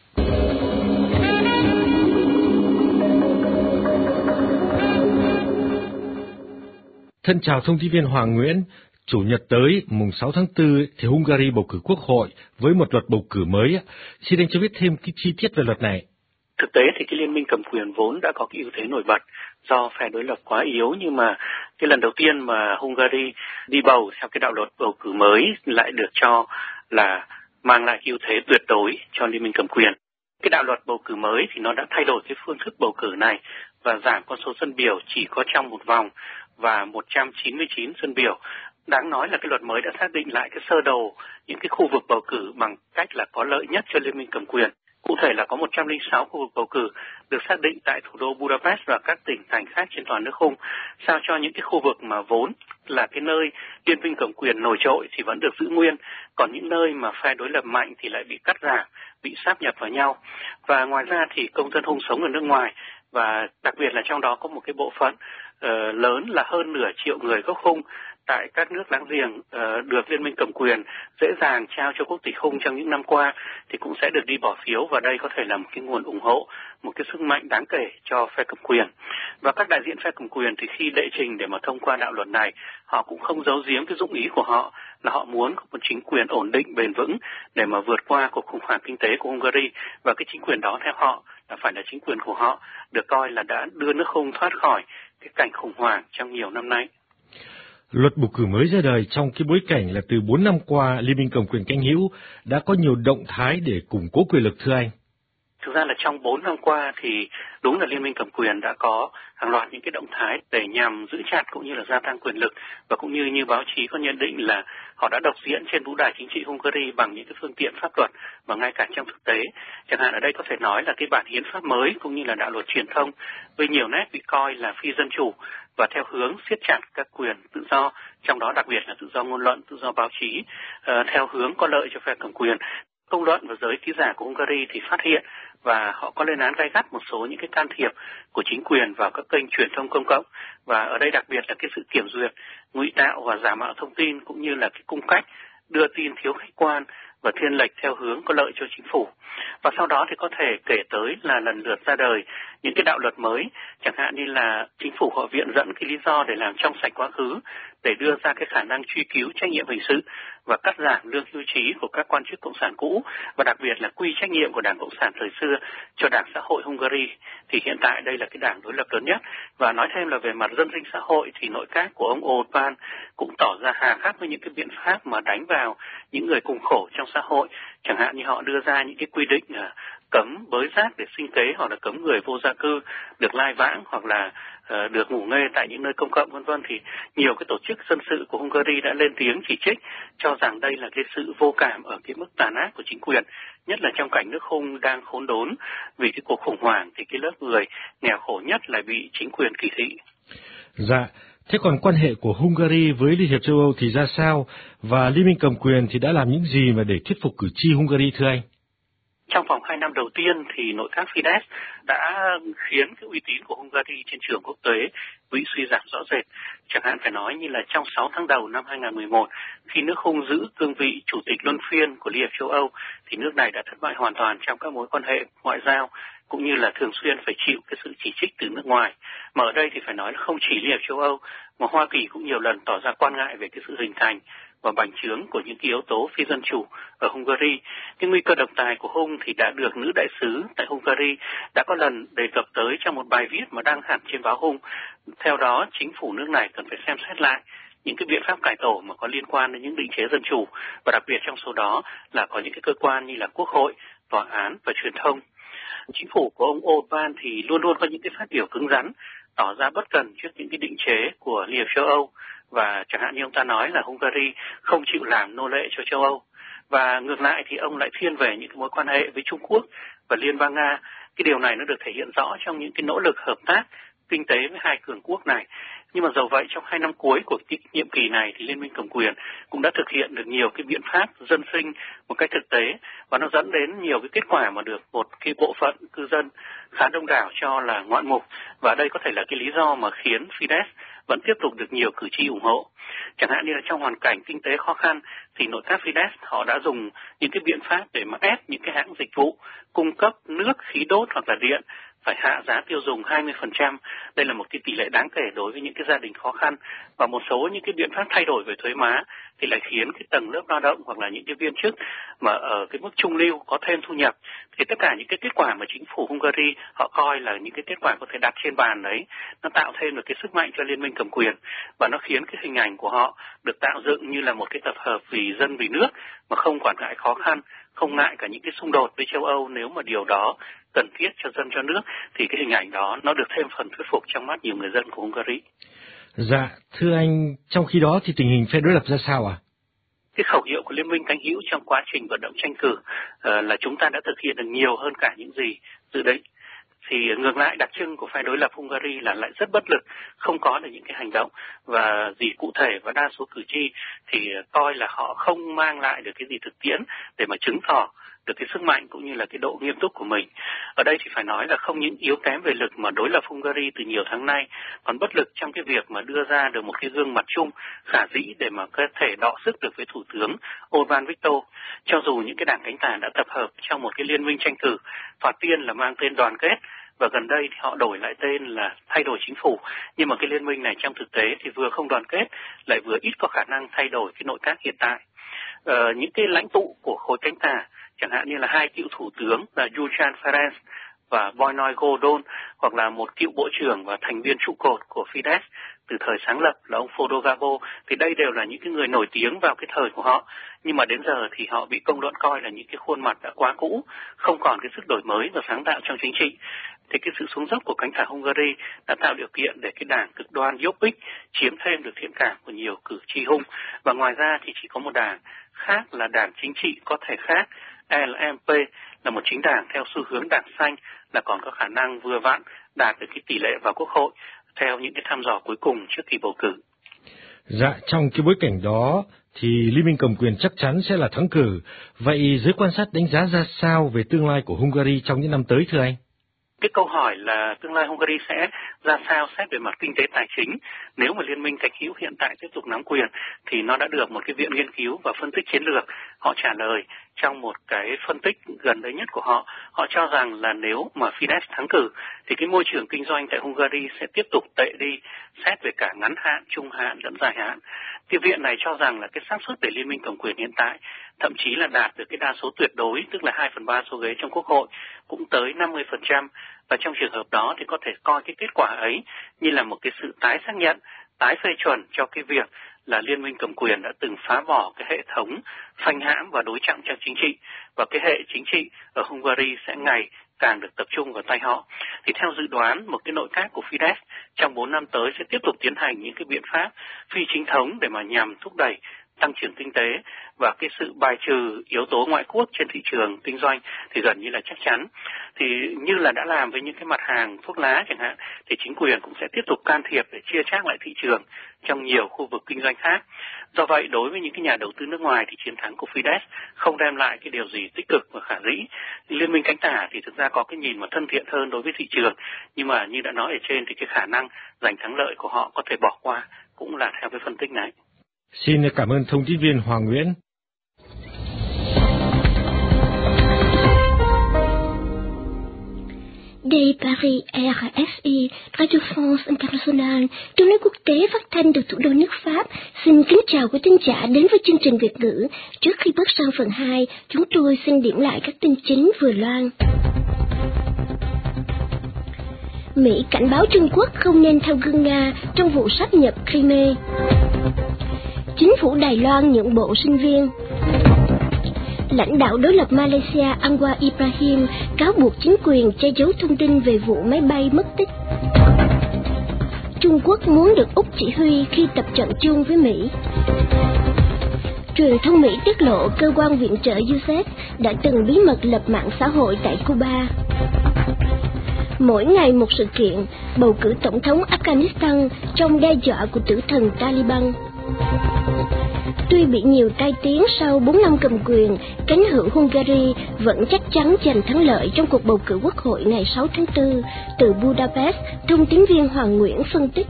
Thân chào thông tin viên Hoàng Nguyễn. Chủ nhật tới, mùng sáu tháng tư, thì Hungary bầu cử quốc hội với một luật bầu cử mới. Xin anh cho biết thêm cái chi tiết về luật này. Thực tế thì cái liên minh cầm quyền vốn đã có cái ưu thế nổi bật do phe đối lập quá yếu, nhưng mà cái lần đầu tiên mà Hungary đi bầu theo cái đạo luật bầu cử mới lại được cho là mang lại ưu thế tuyệt đối cho liên minh cầm quyền. Cái đạo luật bầu cử mới thì nó đã thay đổi cái phương thức bầu cử này và giảm con số dân biểu chỉ có trong một vòng và một trăm chín mươi chín dân biểu. Đáng nói là cái luật mới đã xác định lại cái sơ đồ những cái khu vực bầu cử bằng cách là có lợi nhất cho liên minh cầm quyền. Cụ thể là có một trăm lẻ sáu khu vực bầu cử được xác định tại thủ đô Budapest và các tỉnh thành khác trên toàn nước Hung, sao cho những cái khu vực mà vốn là cái nơi liên minh cầm quyền nổi trội thì vẫn được giữ nguyên, còn những nơi mà phe đối lập mạnh thì lại bị cắt giảm, bị sáp nhập vào nhau. Và ngoài ra thì công dân Hung sống ở nước ngoài, và đặc biệt là trong đó có một cái bộ phận uh, lớn là hơn nửa triệu người gốc Hung tại các nước láng giềng uh, được liên minh cầm quyền dễ dàng trao cho quốc tịch Hung trong những năm qua thì cũng sẽ được đi bỏ phiếu, và đây có thể là một cái nguồn ủng hộ, một cái sức mạnh đáng kể cho phe cầm quyền. Và các đại diện phe cầm quyền thì khi đệ trình để mà thông qua đạo luật này, họ cũng không giấu giếm cái dụng ý của họ là họ muốn có một chính quyền ổn định bền vững để mà vượt qua cuộc khủng hoảng kinh tế của Hungary, và cái chính quyền đó theo họ là phải là chính quyền của họ, được coi là đã đưa nước Hung thoát khỏi cái cảnh khủng hoảng trong nhiều năm nay. Luật bầu cử mới ra đời trong cái bối cảnh là từ bốn năm qua, Liên minh cầm quyền cánh hữu đã có nhiều động thái để củng cố quyền lực, thưa anh. Thực ra là trong bốn năm qua thì đúng là Liên minh cầm quyền đã có hàng loạt những cái động thái để nhằm giữ chặt cũng như là gia tăng quyền lực, và cũng như như báo chí có nhận định là họ đã độc diễn trên vũ đài chính trị Hungary bằng những cái phương tiện pháp luật và ngay cả trong thực tế. Chẳng hạn ở đây có thể nói là cái bản hiến pháp mới cũng như là đạo luật truyền thông với nhiều nét bị coi là phi dân chủ và theo hướng siết chặt các quyền tự do, trong đó đặc biệt là tự do ngôn luận, tự do báo chí, uh, theo hướng có lợi cho phe cầm quyền. Công luận và giới ký giả của Hungary thì phát hiện và họ có lên án gay gắt một số những cái can thiệp của chính quyền vào các kênh truyền thông công cộng, và ở đây đặc biệt là cái sự kiểm duyệt, ngụy tạo và giả mạo thông tin cũng như là cái cung cách đưa tin thiếu khách quan và thiên lệch theo hướng có lợi cho chính phủ. Và sau đó thì có thể kể tới là lần lượt ra đời những cái đạo luật mới, chẳng hạn như là chính phủ họ viện dẫn cái lý do để làm trong sạch quá khứ, để đưa ra cái khả năng truy cứu trách nhiệm hình sự và cắt giảm lương hưu trí của các quan chức cộng sản cũ, và đặc biệt là quy trách nhiệm của Đảng Cộng sản thời xưa cho Đảng Xã hội Hungary, thì hiện tại đây là cái đảng đối lập lớn nhất. Và nói thêm là về mặt dân sinh xã hội thì nội các của ông Orbán cũng tỏ ra hà khắc với những cái biện pháp mà đánh vào những người cùng khổ trong xã hội, chẳng hạn như họ đưa ra những cái quy định cấm bới rác để sinh kế, hoặc là cấm người vô gia cư được lai vãng, hoặc là uh, được ngủ nghê tại những nơi công cộng vân vân, thì nhiều cái tổ chức dân sự của Hungary đã lên tiếng chỉ trích, cho rằng đây là cái sự vô cảm ở cái mức tàn ác của chính quyền, nhất là trong cảnh nước Hung đang khốn đốn vì cái cuộc khủng hoảng, thì cái lớp người nghèo khổ nhất lại bị chính quyền kỳ thị. Dạ, thế còn quan hệ của Hungary với Liên hiệp châu Âu thì ra sao, và Liên minh cầm quyền thì đã làm những gì mà để thuyết phục cử tri Hungary thưa anh? Trong vòng hai năm đầu tiên thì nội các Fidesz đã khiến cái uy tín của Hungary trên trường quốc tế bị suy giảm rõ rệt. Chẳng hạn phải nói như là trong sáu tháng đầu năm hai nghìn không trăm mười một, khi nước Hung giữ cương vị chủ tịch luân phiên của Liên hiệp châu Âu, thì nước này đã thất bại hoàn toàn trong các mối quan hệ ngoại giao, cũng như là thường xuyên phải chịu cái sự chỉ trích từ nước ngoài. Mà ở đây thì phải nói là không chỉ Liên hiệp châu Âu, mà Hoa Kỳ cũng nhiều lần tỏ ra quan ngại về cái sự hình thành và bành trướng của những cái yếu tố phi dân chủ ở Hungary. Cái nguy cơ độc tài của Hung thì đã được nữ đại sứ tại Hungary đã có lần đề cập tới trong một bài viết mà đăng hẳn trên báo Hung. Theo đó, chính phủ nước này cần phải xem xét lại những cái biện pháp cải tổ mà có liên quan đến những định chế dân chủ, và đặc biệt trong số đó là có những cái cơ quan như là Quốc hội, Tòa án và truyền thông. Chính phủ của ông Orbán thì luôn luôn có những cái phát biểu cứng rắn, tỏ ra bất cần trước những cái định chế của Liên hiệp châu Âu, và chẳng hạn như ông ta nói là Hungary không chịu làm nô lệ cho châu Âu. Và ngược lại thì ông lại thiên về những cái mối quan hệ với Trung Quốc và Liên bang Nga. Cái điều này nó được thể hiện rõ trong những cái nỗ lực hợp tác kinh tế với hai cường quốc này. Nhưng mà dầu vậy, trong hai năm cuối của cái nhiệm kỳ này thì Liên minh cầm quyền cũng đã thực hiện được nhiều cái biện pháp dân sinh một cách thực tế, và nó dẫn đến nhiều cái kết quả mà được một cái bộ phận cư dân khá đông đảo cho là ngoạn mục, và đây có thể là cái lý do mà khiến Fidesz vẫn tiếp tục được nhiều cử tri ủng hộ. Chẳng hạn như là trong hoàn cảnh kinh tế khó khăn thì nội các Fidesz họ đã dùng những cái biện pháp để mà ép những cái hãng dịch vụ cung cấp nước, khí đốt hoặc là điện phải hạ giá tiêu dùng hai mươi phần trăm. Đây là một cái tỷ lệ đáng kể đối với những cái gia đình khó khăn, và một số những cái biện pháp thay đổi về thuế má thì lại khiến cái tầng lớp lao động hoặc là những cái viên chức mà ở cái mức trung lưu có thêm thu nhập. Thì tất cả những cái kết quả mà chính phủ Hungary họ coi là những cái kết quả có thể đặt trên bàn đấy, nó tạo thêm được cái sức mạnh cho liên minh cầm quyền, và nó khiến cái hình ảnh của họ được tạo dựng như là một cái tập hợp vì dân vì nước mà không quản ngại khó khăn, không ngại cả những cái xung đột với châu Âu nếu mà điều đó cần thiết cho dân cho nước, thì cái hình ảnh đó nó được thêm phần thuyết phục trong mắt nhiều người dân của Hungary. Dạ, thưa anh, trong khi đó thì tình hình phe đối lập ra sao ạ? À? Cái khẩu hiệu của Liên minh cánh hữu trong quá trình vận động tranh cử uh, là chúng ta đã thực hiện được nhiều hơn cả những gì dự định. Thì ngược lại, đặc trưng của phe đối lập Hungary là lại rất bất lực, không có được những cái hành động và gì cụ thể, và đa số cử tri thì coi là họ không mang lại được cái gì thực tiễn để mà chứng tỏ được cái sức mạnh cũng như là cái độ nghiêm túc của mình. Ở đây thì phải nói là không những yếu kém về lực mà đối lập Hungary từ nhiều tháng nay còn bất lực trong cái việc mà đưa ra được một cái gương mặt chung khả dĩ để mà có thể đọ sức được với Thủ tướng Orbán Viktor. Cho dù những cái đảng cánh tả đã tập hợp trong một cái liên minh tranh cử, thoạt tiên là mang tên đoàn kết, và gần đây thì họ đổi lại tên là thay đổi chính phủ, nhưng mà cái liên minh này trong thực tế thì vừa không đoàn kết lại vừa ít có khả năng thay đổi cái nội các hiện tại. Ờ, những cái lãnh tụ của khối cánh tả, chẳng hạn như là hai cựu thủ tướng là Dusan Ferenc và Bojnai Godon, hoặc là một cựu bộ trưởng và thành viên trụ cột của Fidesz từ thời sáng lập là ông Fodor Gabo, thì đây đều là những cái người nổi tiếng vào cái thời của họ, nhưng mà đến giờ thì họ bị công luận coi là những cái khuôn mặt đã quá cũ, không còn cái sức đổi mới và sáng tạo trong chính trị. Thì cái sự xuống dốc của cánh tả Hungary đã tạo điều kiện để cái đảng cực đoan Jobbik chiếm thêm được thiện cảm của nhiều cử tri Hung, và ngoài ra thì chỉ có một đảng khác là đảng chính trị có thể khác, L M P, là một chính đảng theo xu hướng đảng xanh, là còn có khả năng vừa vặn đạt được cái tỷ lệ vào Quốc hội theo những cái thăm dò cuối cùng trước kỳ bầu cử. Dạ, trong cái bối cảnh đó thì Liên minh cầm quyền chắc chắn sẽ là thắng cử. Vậy giới quan sát đánh giá ra sao về tương lai của Hungary trong những năm tới thưa anh? Cái câu hỏi là tương lai Hungary sẽ ra sao xét về mặt kinh tế tài chính nếu mà liên minh cánh hữu hiện tại tiếp tục nắm quyền, thì nó đã được một cái viện nghiên cứu và phân tích chiến lược họ trả lời trong một cái phân tích gần đây nhất của họ. Họ cho rằng là nếu mà Fidesz thắng cử thì cái môi trường kinh doanh tại Hungary sẽ tiếp tục tệ đi xét về cả ngắn hạn, trung hạn lẫn dài hạn. Cái viện này cho rằng là cái xác suất để liên minh cầm quyền hiện tại thậm chí là đạt được cái đa số tuyệt đối, tức là hai phần ba số ghế trong Quốc hội, cũng tới năm mươi phần trăm. Và trong trường hợp đó thì có thể coi cái kết quả ấy như là một cái sự tái xác nhận, tái phê chuẩn cho cái việc là liên minh cầm quyền đã từng phá bỏ cái hệ thống phanh hãm và đối chạm trong chính trị, và cái hệ chính trị ở Hungary sẽ ngày càng được tập trung vào tay họ. Thì theo dự đoán, một cái nội các của Fidesz trong bốn năm tới sẽ tiếp tục tiến hành những cái biện pháp phi chính thống để mà nhằm thúc đẩy tăng trưởng kinh tế, và cái sự bài trừ yếu tố ngoại quốc trên thị trường kinh doanh thì gần như là chắc chắn. Thì như là đã làm với những cái mặt hàng thuốc lá chẳng hạn, thì chính quyền cũng sẽ tiếp tục can thiệp để chia chác lại thị trường trong nhiều khu vực kinh doanh khác. Do vậy, đối với những cái nhà đầu tư nước ngoài thì chiến thắng của Fidesz không đem lại cái điều gì tích cực và khả dĩ. Liên minh cánh tả thì thực ra có cái nhìn mà thân thiện hơn đối với thị trường, nhưng mà như đã nói ở trên thì cái khả năng giành thắng lợi của họ có thể bỏ qua cũng là theo cái phân tích này. Xin cảm ơn thông tin viên Hoàng Nguyễn. Đây Paris R F I, Radio France International, tiếng nói quốc tế phát thanh từ thủ đô nước Pháp. Xin kính chào quý thính giả đến với chương trình Việt ngữ. Trước khi bước sang phần hai, chúng tôi xin điểm lại các tin chính vừa loan. Mỹ cảnh báo Trung Quốc không nên theo gương Nga trong vụ sáp nhập Crimea. Chính phủ Đài Loan nhượng bộ sinh viên. Lãnh đạo đối lập Malaysia Anwar Ibrahim cáo buộc chính quyền che giấu thông tin về vụ máy bay mất tích. Trung Quốc muốn được Úc chỉ huy khi tập trận chung với Mỹ. Truyền thông Mỹ tiết lộ cơ quan viện trợ u ét đã từng bí mật lập mạng xã hội tại Cuba. Mỗi ngày một sự kiện, bầu cử tổng thống Afghanistan trong đe dọa của tử thần Taliban. Tuy bị nhiều tai tiếng sau bốn năm cầm quyền, cánh hữu Hungary vẫn chắc chắn giành thắng lợi trong cuộc bầu cử quốc hội ngày sáu tháng tư. Từ Budapest, thông tín viên Hoàng Nguyễn phân tích.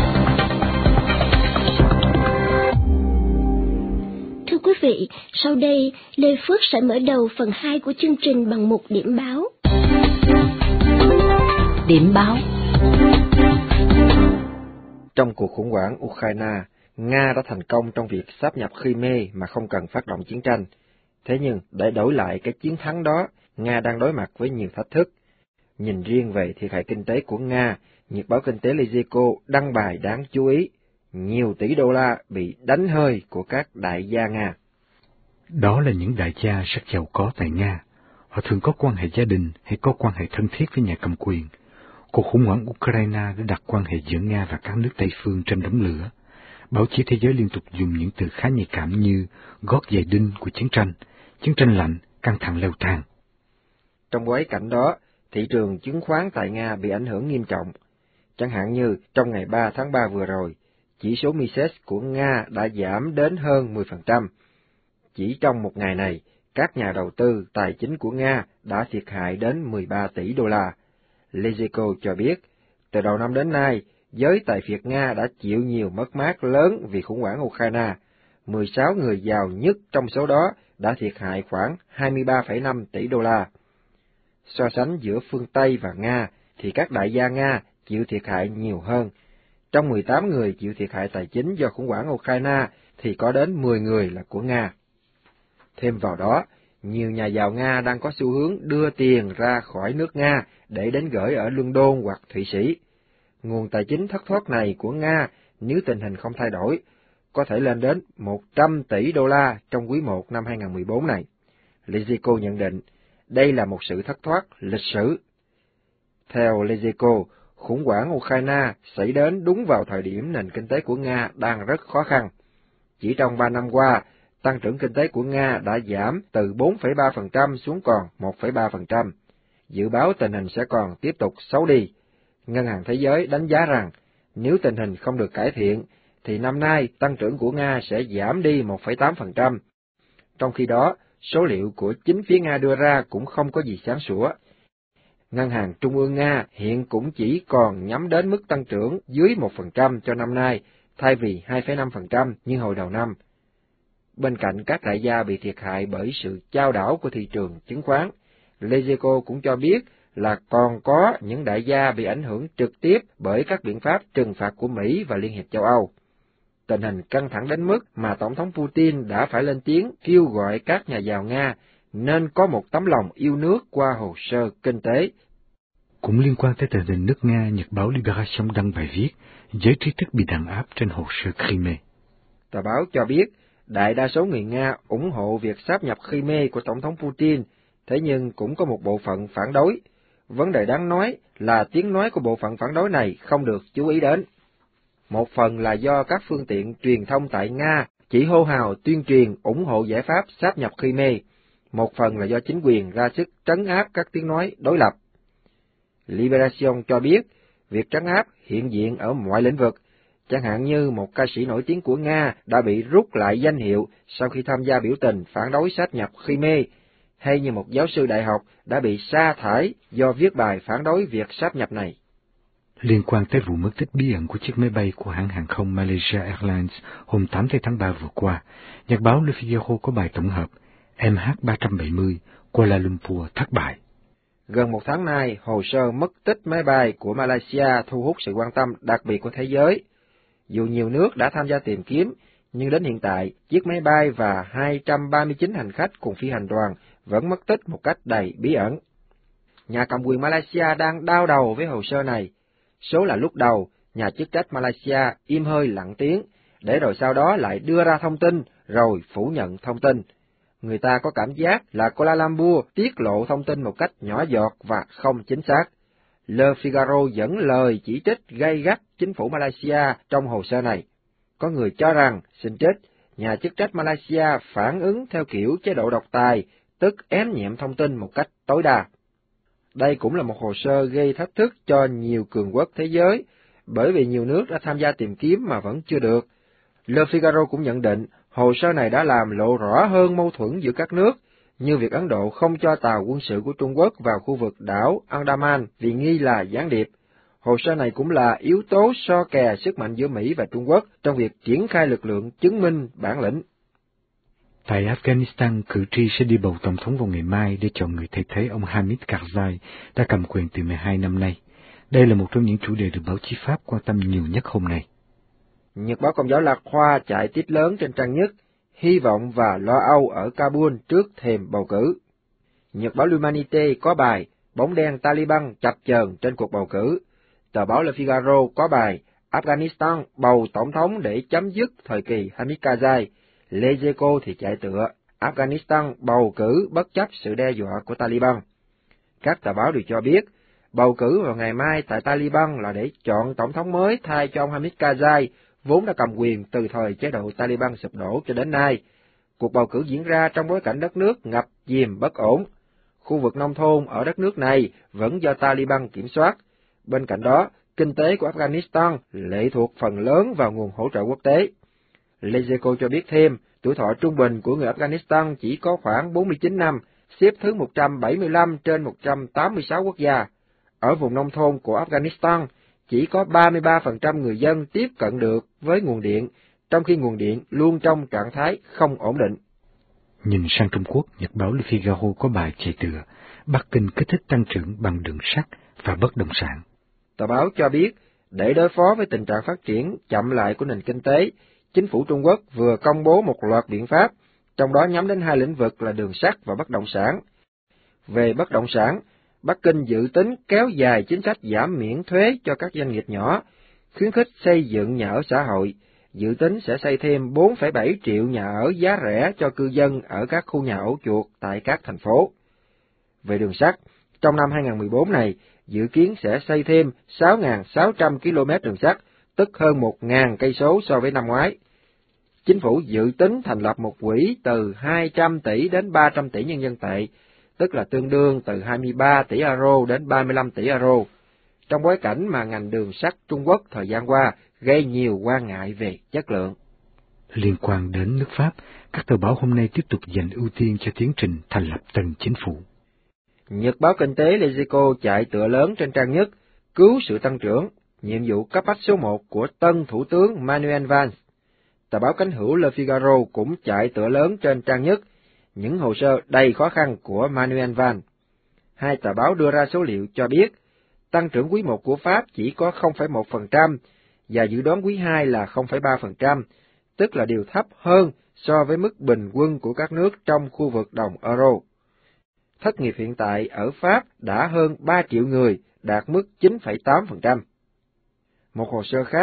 Thưa quý vị, sau đây, Lê Phước sẽ mở đầu phần hai của chương trình bằng một điểm báo. Điểm báo. Trong cuộc khủng hoảng Ukraine, Nga đã thành công trong việc sáp nhập Crimea mà không cần phát động chiến tranh. Thế nhưng, để đổi lại cái chiến thắng đó, Nga đang đối mặt với nhiều thách thức. Nhìn riêng về thiệt hại kinh tế của Nga, Nhật báo Kinh tế Liziko đăng bài đáng chú ý. Nhiều tỷ đô la bị đánh hơi của các đại gia Nga. Đó là những đại gia rất giàu có tại Nga. Họ thường có quan hệ gia đình hay có quan hệ thân thiết với nhà cầm quyền. Cuộc khủng hoảng Ukraine đã đặt quan hệ giữa Nga và các nước Tây phương trên đống lửa. Báo chí thế giới liên tục dùng những từ khá nhạy cảm như gót giày đinh của chiến tranh, chiến tranh lạnh, căng thẳng leo thang. Trong bối cảnh đó, thị trường chứng khoán tại Nga bị ảnh hưởng nghiêm trọng. Chẳng hạn như trong ngày ba tháng ba vừa rồi, chỉ số Mises của Nga đã giảm đến hơn mười phần trăm. Chỉ trong một ngày này, các nhà đầu tư tài chính của Nga đã thiệt hại đến mười ba tỷ đô la. Liziko cho biết, từ đầu năm đến nay, giới tài phiệt Nga đã chịu nhiều mất mát lớn vì khủng hoảng Ukraine. mười sáu người giàu nhất trong số đó đã thiệt hại khoảng hai mươi ba phẩy năm tỷ đô la. So sánh giữa phương Tây và Nga thì các đại gia Nga chịu thiệt hại nhiều hơn. Trong mười tám người chịu thiệt hại tài chính do khủng hoảng Ukraine thì có đến mười người là của Nga. Thêm vào đó, nhiều nhà giàu Nga đang có xu hướng đưa tiền ra khỏi nước Nga để đến gửi ở London hoặc Thụy Sĩ. Nguồn tài chính thất thoát này của Nga, nếu tình hình không thay đổi, có thể lên đến một trăm tỷ đô la trong quý một năm hai không một bốn này. Liziko nhận định, đây là một sự thất thoát lịch sử. Theo Liziko, khủng hoảng Ukraine xảy đến đúng vào thời điểm nền kinh tế của Nga đang rất khó khăn. Chỉ trong ba năm qua, tăng trưởng kinh tế của Nga đã giảm từ bốn phẩy ba phần trăm xuống còn một phẩy ba phần trăm. Dự báo tình hình sẽ còn tiếp tục xấu đi. Ngân hàng Thế giới đánh giá rằng, nếu tình hình không được cải thiện, thì năm nay tăng trưởng của Nga sẽ giảm đi một phẩy tám phần trăm. Trong khi đó, số liệu của chính phía Nga đưa ra cũng không có gì sáng sủa. Ngân hàng Trung ương Nga hiện cũng chỉ còn nhắm đến mức tăng trưởng dưới một phần trăm cho năm nay, thay vì hai phẩy năm phần trăm như hồi đầu năm. Bên cạnh các đại gia bị thiệt hại bởi sự chao đảo của thị trường chứng khoán, Liziko cũng cho biết là còn có những đại gia bị ảnh hưởng trực tiếp bởi các biện pháp trừng phạt của Mỹ và Liên hiệp châu Âu. Tình hình căng thẳng đến mức mà Tổng thống Putin đã phải lên tiếng kêu gọi các nhà giàu Nga nên có một tấm lòng yêu nước qua hồ sơ kinh tế. Cũng liên quan tới tình hình nước Nga, Nhật báo Liberation đăng bài viết, giới trí thức bị đàn áp trên hồ sơ Crimea. Tờ báo cho biết, đại đa số người Nga ủng hộ việc sáp nhập Crimea của Tổng thống Putin, thế nhưng cũng có một bộ phận phản đối. Vấn đề đáng nói là tiếng nói của bộ phận phản đối này không được chú ý đến. Một phần là do các phương tiện truyền thông tại Nga chỉ hô hào tuyên truyền ủng hộ giải pháp sáp nhập Crimea, một phần là do chính quyền ra sức trấn áp các tiếng nói đối lập. Liberation cho biết, việc trấn áp hiện diện ở mọi lĩnh vực, chẳng hạn như một ca sĩ nổi tiếng của Nga đã bị rút lại danh hiệu sau khi tham gia biểu tình phản đối sáp nhập Crimea, hay như một giáo sư đại học đã bị sa thải do viết bài phản đối việc sáp nhập này. Liên quan tới vụ mất tích bí ẩn của chiếc máy bay của hãng hàng không Malaysia Airlines hôm tám tháng ba vừa qua, nhật báo Le Figaro có bài tổng hợp M H ba trăm bảy mươi Kuala Lumpur thất bại. Gần một tháng nay, hồ sơ mất tích máy bay của Malaysia thu hút sự quan tâm đặc biệt của thế giới. Dù nhiều nước đã tham gia tìm kiếm, nhưng đến hiện tại, chiếc máy bay và hai trăm ba mươi chín hành khách cùng phi hành đoàn vẫn mất tích một cách đầy bí ẩn. Nhà cầm quyền Malaysia đang đau đầu với hồ sơ này. Số là lúc đầu, nhà chức trách Malaysia im hơi lặng tiếng, để rồi sau đó lại đưa ra thông tin, rồi phủ nhận thông tin. Người ta có cảm giác là Kuala Lumpur tiết lộ thông tin một cách nhỏ giọt và không chính xác. Le Figaro dẫn lời chỉ trích gay gắt chính phủ Malaysia trong hồ sơ này. Có người cho rằng, xin trích, nhà chức trách Malaysia phản ứng theo kiểu chế độ độc tài, tức ém nhẹm thông tin một cách tối đa. Đây cũng là một hồ sơ gây thách thức cho nhiều cường quốc thế giới, bởi vì nhiều nước đã tham gia tìm kiếm mà vẫn chưa được. Le Figaro cũng nhận định, hồ sơ này đã làm lộ rõ hơn mâu thuẫn giữa các nước, như việc Ấn Độ không cho tàu quân sự của Trung Quốc vào khu vực đảo Andaman vì nghi là gián điệp. Hồ sơ này cũng là yếu tố so kè sức mạnh giữa Mỹ và Trung Quốc trong việc triển khai lực lượng chứng minh bản lĩnh. Tại Afghanistan, cử tri sẽ đi bầu tổng thống vào ngày mai để chọn người thay thế ông Hamid Karzai đã cầm quyền từ mười hai năm nay. Đây là một trong những chủ đề được báo chí Pháp quan tâm nhiều nhất hôm nay. Nhật báo Công giáo Lạc Hoa chạy tít lớn trên trang nhất, hy vọng và lo âu ở Kabul trước thềm bầu cử. Nhật báo L'Humanité có bài, bóng đen Taliban chập chờn trên cuộc bầu cử. Tờ báo Le Figaro có bài, Afghanistan bầu tổng thống để chấm dứt thời kỳ Hamid Karzai. Les Echos thì chạy tựa, Afghanistan bầu cử bất chấp sự đe dọa của Taliban. Các tờ báo đều cho biết, bầu cử vào ngày mai tại Taliban là để chọn tổng thống mới thay cho ông Hamid Karzai, vốn đã cầm quyền từ thời chế độ Taliban sụp đổ cho đến nay. Cuộc bầu cử diễn ra trong bối cảnh đất nước ngập chìm bất ổn. Khu vực nông thôn ở đất nước này vẫn do Taliban kiểm soát. Bên cạnh đó, kinh tế của Afghanistan lệ thuộc phần lớn vào nguồn hỗ trợ quốc tế. Les Echos cho biết thêm, tuổi thọ trung bình của người Afghanistan chỉ có khoảng bốn mươi chín năm, xếp thứ một trăm bảy mươi lăm trên một trăm tám mươi sáu quốc gia. Ở vùng nông thôn của Afghanistan, chỉ có ba mươi ba phần trăm người dân tiếp cận được với nguồn điện, trong khi nguồn điện luôn trong trạng thái không ổn định. Nhìn sang Trung Quốc, nhật báo Le Figaro có bài chạy tựa, Bắc Kinh kích thích tăng trưởng bằng đường sắt và bất động sản. Tờ báo cho biết, để đối phó với tình trạng phát triển chậm lại của nền kinh tế, chính phủ Trung Quốc vừa công bố một loạt biện pháp, trong đó nhắm đến hai lĩnh vực là đường sắt và bất động sản. Về bất động sản, Bắc Kinh dự tính kéo dài chính sách giảm miễn thuế cho các doanh nghiệp nhỏ, khuyến khích xây dựng nhà ở xã hội, dự tính sẽ xây thêm bốn phẩy bảy triệu nhà ở giá rẻ cho cư dân ở các khu nhà ổ chuột tại các thành phố. Về đường sắt, trong năm hai không một bốn này, dự kiến sẽ xây thêm sáu nghìn sáu trăm ki lô mét đường sắt, tức hơn một nghìn cây số so với năm ngoái. Chính phủ dự tính thành lập một quỹ từ hai trăm tỷ đến ba trăm tỷ nhân dân tệ, tức là tương đương từ hai mươi ba tỷ euro đến ba mươi lăm tỷ euro, trong bối cảnh mà ngành đường sắt Trung Quốc thời gian qua gây nhiều quan ngại về chất lượng. Liên quan đến nước Pháp, các tờ báo hôm nay tiếp tục dành ưu tiên cho tiến trình thành lập tân chính phủ. Nhật báo Kinh tế Les Echos chạy tựa lớn trên trang nhất, cứu sự tăng trưởng, nhiệm vụ cấp bách số một của tân Thủ tướng Manuel Valls. Tờ báo cánh hữu Le Figaro cũng chạy tựa lớn trên trang nhất, những hồ sơ đầy khó khăn của Manuel Valls. Hai tờ báo đưa ra số liệu cho biết, tăng trưởng quý một của Pháp chỉ có không phẩy một phần trăm và dự đoán quý hai là không phẩy ba phần trăm, tức là điều thấp hơn so với mức bình quân của các nước trong khu vực đồng euro. Thất nghiệp hiện tại ở Pháp đã hơn ba triệu người, đạt mức chín phẩy tám phần trăm. Một hồ sơ khác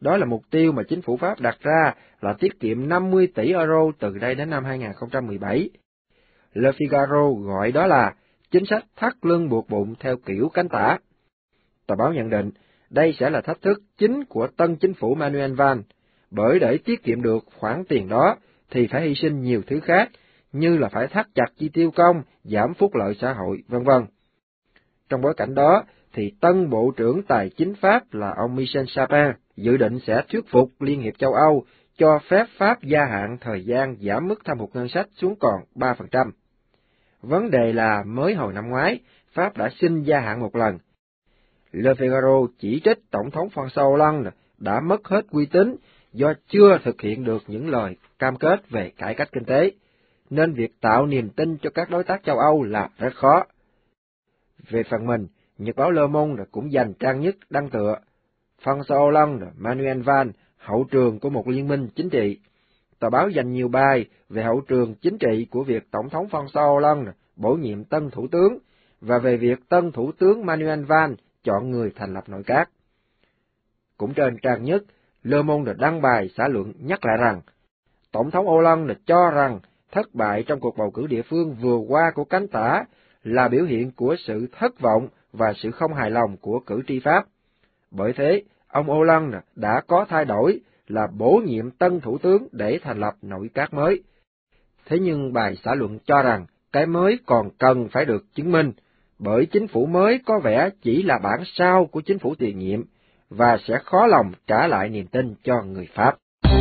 Đó là mục tiêu mà chính phủ Pháp đặt ra là tiết kiệm năm mươi tỷ euro từ đây đến năm hai nghìn không trăm mười bảy. Le Figaro gọi đó là chính sách thắt lưng buộc bụng theo kiểu cánh tả. Tờ báo nhận định đây sẽ là thách thức chính của tân chính phủ Manuel Valls, bởi để tiết kiệm được khoản tiền đó thì phải hy sinh nhiều thứ khác, như là phải thắt chặt chi tiêu công, giảm phúc lợi xã hội, vân vân. Trong bối cảnh đó, thì tân Bộ trưởng Tài chính Pháp là ông Michel Sapin dự định sẽ thuyết phục Liên hiệp châu Âu cho phép Pháp gia hạn thời gian giảm mức thâm hụt ngân sách xuống còn ba phần trăm. Vấn đề là mới hồi năm ngoái, Pháp đã xin gia hạn một lần. Le Figaro chỉ trích Tổng thống François Hollande đã mất hết uy tín do chưa thực hiện được những lời cam kết về cải cách kinh tế, nên việc tạo niềm tin cho các đối tác châu Âu là rất khó. Về phần mình, nhật báo Le Monde cũng dành trang nhất đăng tựa François Hollande, Manuel Valls, hậu trường của một liên minh chính trị. Tờ báo dành nhiều bài về hậu trường chính trị của việc Tổng thống François Hollande bổ nhiệm tân thủ tướng và về việc tân thủ tướng Manuel Valls chọn người thành lập nội các. Cũng trên trang nhất, Le Monde đăng bài xã luận nhắc lại rằng Tổng thống Hollande cho rằng thất bại trong cuộc bầu cử địa phương vừa qua của cánh tả là biểu hiện của sự thất vọng và sự không hài lòng của cử tri Pháp. Bởi thế, ông Hollande đã có thay đổi là bổ nhiệm tân thủ tướng để thành lập nội các mới. Thế nhưng bài xã luận cho rằng cái mới còn cần phải được chứng minh, bởi chính phủ mới có vẻ chỉ là bản sao của chính phủ tiền nhiệm và sẽ khó lòng trả lại niềm tin cho người Pháp.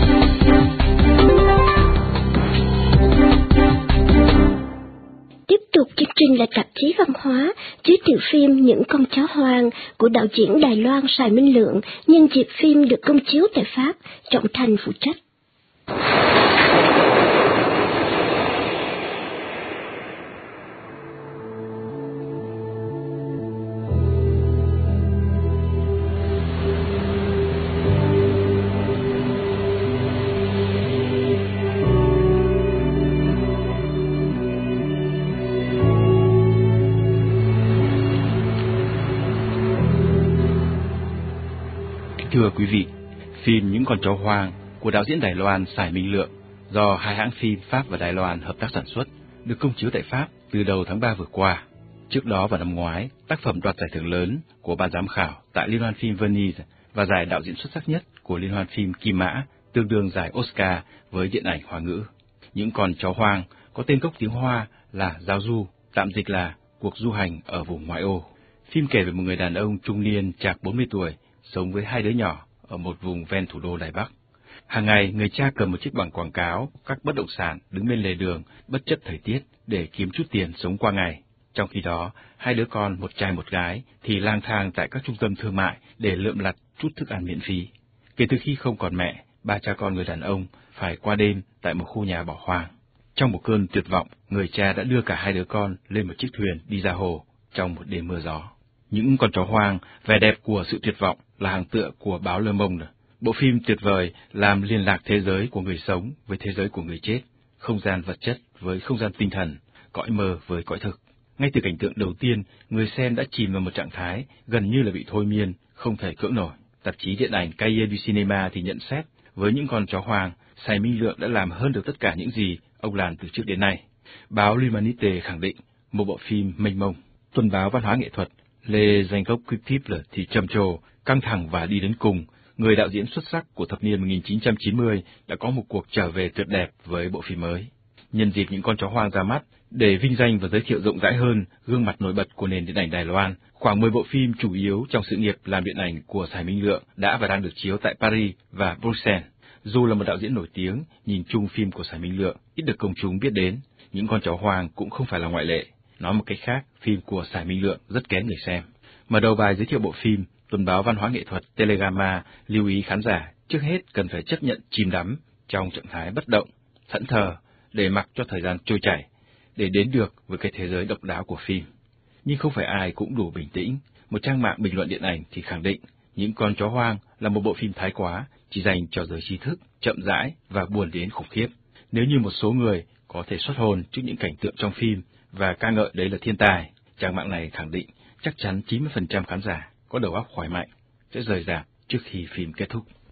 Tiếp tục chương trình là tạp chí văn hóa, giới thiệu phim Những con chó hoang của đạo diễn Đài Loan Sài Minh Lượng nhân dịp phim được công chiếu tại Pháp, Trọng Thành phụ trách. Thưa quý vị, phim Những con chó hoang của đạo diễn Đài Loan Sài Minh Lượng do hai hãng phim Pháp và Đài Loan hợp tác sản xuất được công chiếu tại Pháp từ đầu tháng ba vừa qua. Trước đó vào năm ngoái, tác phẩm đoạt giải thưởng lớn của ban giám khảo tại Liên hoan phim Venice và giải đạo diễn xuất sắc nhất của Liên hoan phim Kim Mã, tương đương giải Oscar với điện ảnh Hoa ngữ. Những con chó hoang có tên gốc tiếng Hoa là Giao Du, tạm dịch là cuộc du hành ở vùng ngoại ô. Phim kể về một người đàn ông trung niên chạc bốn mươi tuổi, sống với hai đứa nhỏ ở một vùng ven thủ đô Đài Bắc. Hàng ngày, người cha cầm một chiếc bảng quảng cáo các bất động sản đứng bên lề đường bất chấp thời tiết để kiếm chút tiền sống qua ngày. Trong khi đó, hai đứa con, một trai một gái, thì lang thang tại các trung tâm thương mại để lượm lặt chút thức ăn miễn phí. Kể từ khi không còn mẹ, ba cha con người đàn ông phải qua đêm tại một khu nhà bỏ hoang. Trong một cơn tuyệt vọng, người cha đã đưa cả hai đứa con lên một chiếc thuyền đi ra hồ trong một đêm mưa gió. Những con chó hoang, vẻ đẹp của sự tuyệt vọng là hàng tựa của báo Le Monde. Bộ phim tuyệt vời làm liên lạc thế giới của người sống với thế giới của người chết, không gian vật chất với không gian tinh thần, cõi mơ với cõi thực. Ngay từ cảnh tượng đầu tiên, người xem đã chìm vào một trạng thái gần như là bị thôi miên, không thể cưỡng nổi. Tạp chí điện ảnh Cahiers du Cinéma thì nhận xét, với Những con chó hoang, Sài Minh Lượng đã làm hơn được tất cả những gì ông làm từ trước đến nay. Báo L'Humanité khẳng định, một bộ phim mênh mông. Tuần báo văn hóa nghệ thuật Les Incorruptibles thì trầm trồ, căng thẳng và đi đến cùng. Người đạo diễn xuất sắc của thập niên một nghìn chín trăm chín mươi đã có một cuộc trở về tuyệt đẹp với bộ phim mới. Nhân dịp Những con chó hoang ra mắt, để vinh danh và giới thiệu rộng rãi hơn gương mặt nổi bật của nền điện ảnh Đài Loan, khoảng mười bộ phim chủ yếu trong sự nghiệp làm điện ảnh của Sài Minh Lượng đã và đang được chiếu tại Paris và Bruxelles. Dù là một đạo diễn nổi tiếng, nhìn chung phim của Sài Minh Lượng ít được công chúng biết đến, Những con chó hoang cũng không phải là ngoại lệ. Nói một cách khác, phim của Sài Minh Lượng rất kén người xem. Mở đầu bài giới thiệu bộ phim, tuần báo văn hóa nghệ thuật Telegramma lưu ý khán giả trước hết cần phải chấp nhận chìm đắm trong trạng thái bất động, thẫn thờ, để mặc cho thời gian trôi chảy, để đến được với cái thế giới độc đáo của phim. Nhưng không phải ai cũng đủ bình tĩnh. Một trang mạng bình luận điện ảnh thì khẳng định Những con chó hoang là một bộ phim thái quá, chỉ dành cho giới trí thức, chậm rãi và buồn đến khủng khiếp. Nếu như một số người có thể xuất hồn trước những cảnh tượng trong phim và ca ngợi đấy là thiên tài, trang mạng này khẳng định chắc chắn chín mươi phần trăm khán giả có đầu óc khỏe mạnh sẽ rời rạp trước khi phim kết thúc.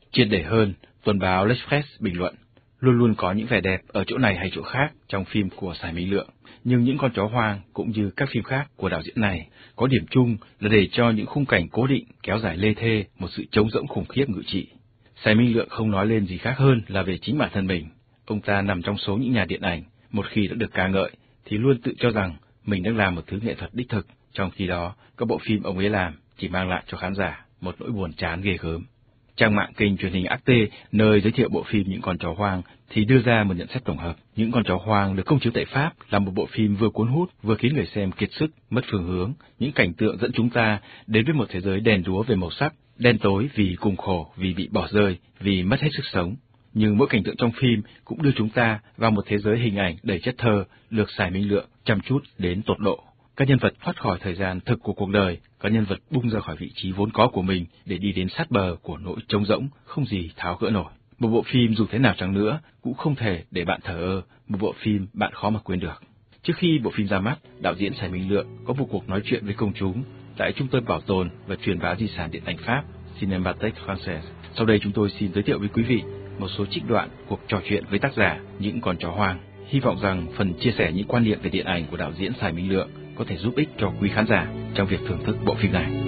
Triệt để hơn, tuần báo L'Express bình luận, luôn luôn có những vẻ đẹp ở chỗ này hay chỗ khác trong phim của Sải Minh Lượng, nhưng những con chó hoang cũng như các phim khác của đạo diễn này có điểm chung là để cho những khung cảnh cố định kéo dài lê thê một sự trống rỗng khủng khiếp ngự trị. Sải Minh Lượng không nói lên gì khác hơn là về chính bản thân mình. Ông ta nằm trong số những nhà điện ảnh, một khi đã được ca ngợi thì luôn tự cho rằng mình đang làm một thứ nghệ thuật đích thực, trong khi đó các bộ phim ông ấy làm chỉ mang lại cho khán giả một nỗi buồn chán ghê gớm. Trang mạng kênh truyền hình Arte, nơi giới thiệu bộ phim Những con chó hoang, thì đưa ra một nhận xét tổng hợp. Những con chó hoang được công chiếu tại Pháp là một bộ phim vừa cuốn hút, vừa khiến người xem kiệt sức, mất phương hướng. Những cảnh tượng dẫn chúng ta đến với một thế giới đen đúa về màu sắc, đen tối vì cùng khổ, vì bị bỏ rơi, vì mất hết sức sống. Nhưng mỗi cảnh tượng trong phim cũng đưa chúng ta vào một thế giới hình ảnh đầy chất thơ, được Sải Minh Lượng chăm chút đến tột độ. Các nhân vật thoát khỏi thời gian thực của cuộc đời, các nhân vật bung ra khỏi vị trí vốn có của mình để đi đến sát bờ của nỗi trống rỗng, không gì tháo gỡ nổi. Một bộ phim dù thế nào chăng nữa cũng không thể để bạn thờ ơ, một bộ phim bạn khó mà quên được. Trước khi bộ phim ra mắt, đạo diễn Sải Minh Lượng có một cuộc nói chuyện với công chúng tại Trung tâm Bảo tồn và Truyền bá Di sản Điện ảnh Pháp Cinémathèque Française. Sau đây chúng tôi xin giới thiệu với quý vị một số trích đoạn cuộc trò chuyện với tác giả Những con chó hoang. Hy vọng rằng phần chia sẻ những quan niệm về điện ảnh của đạo diễn Sải Minh Lượng có thể giúp ích cho quý khán giả trong việc thưởng thức bộ phim này.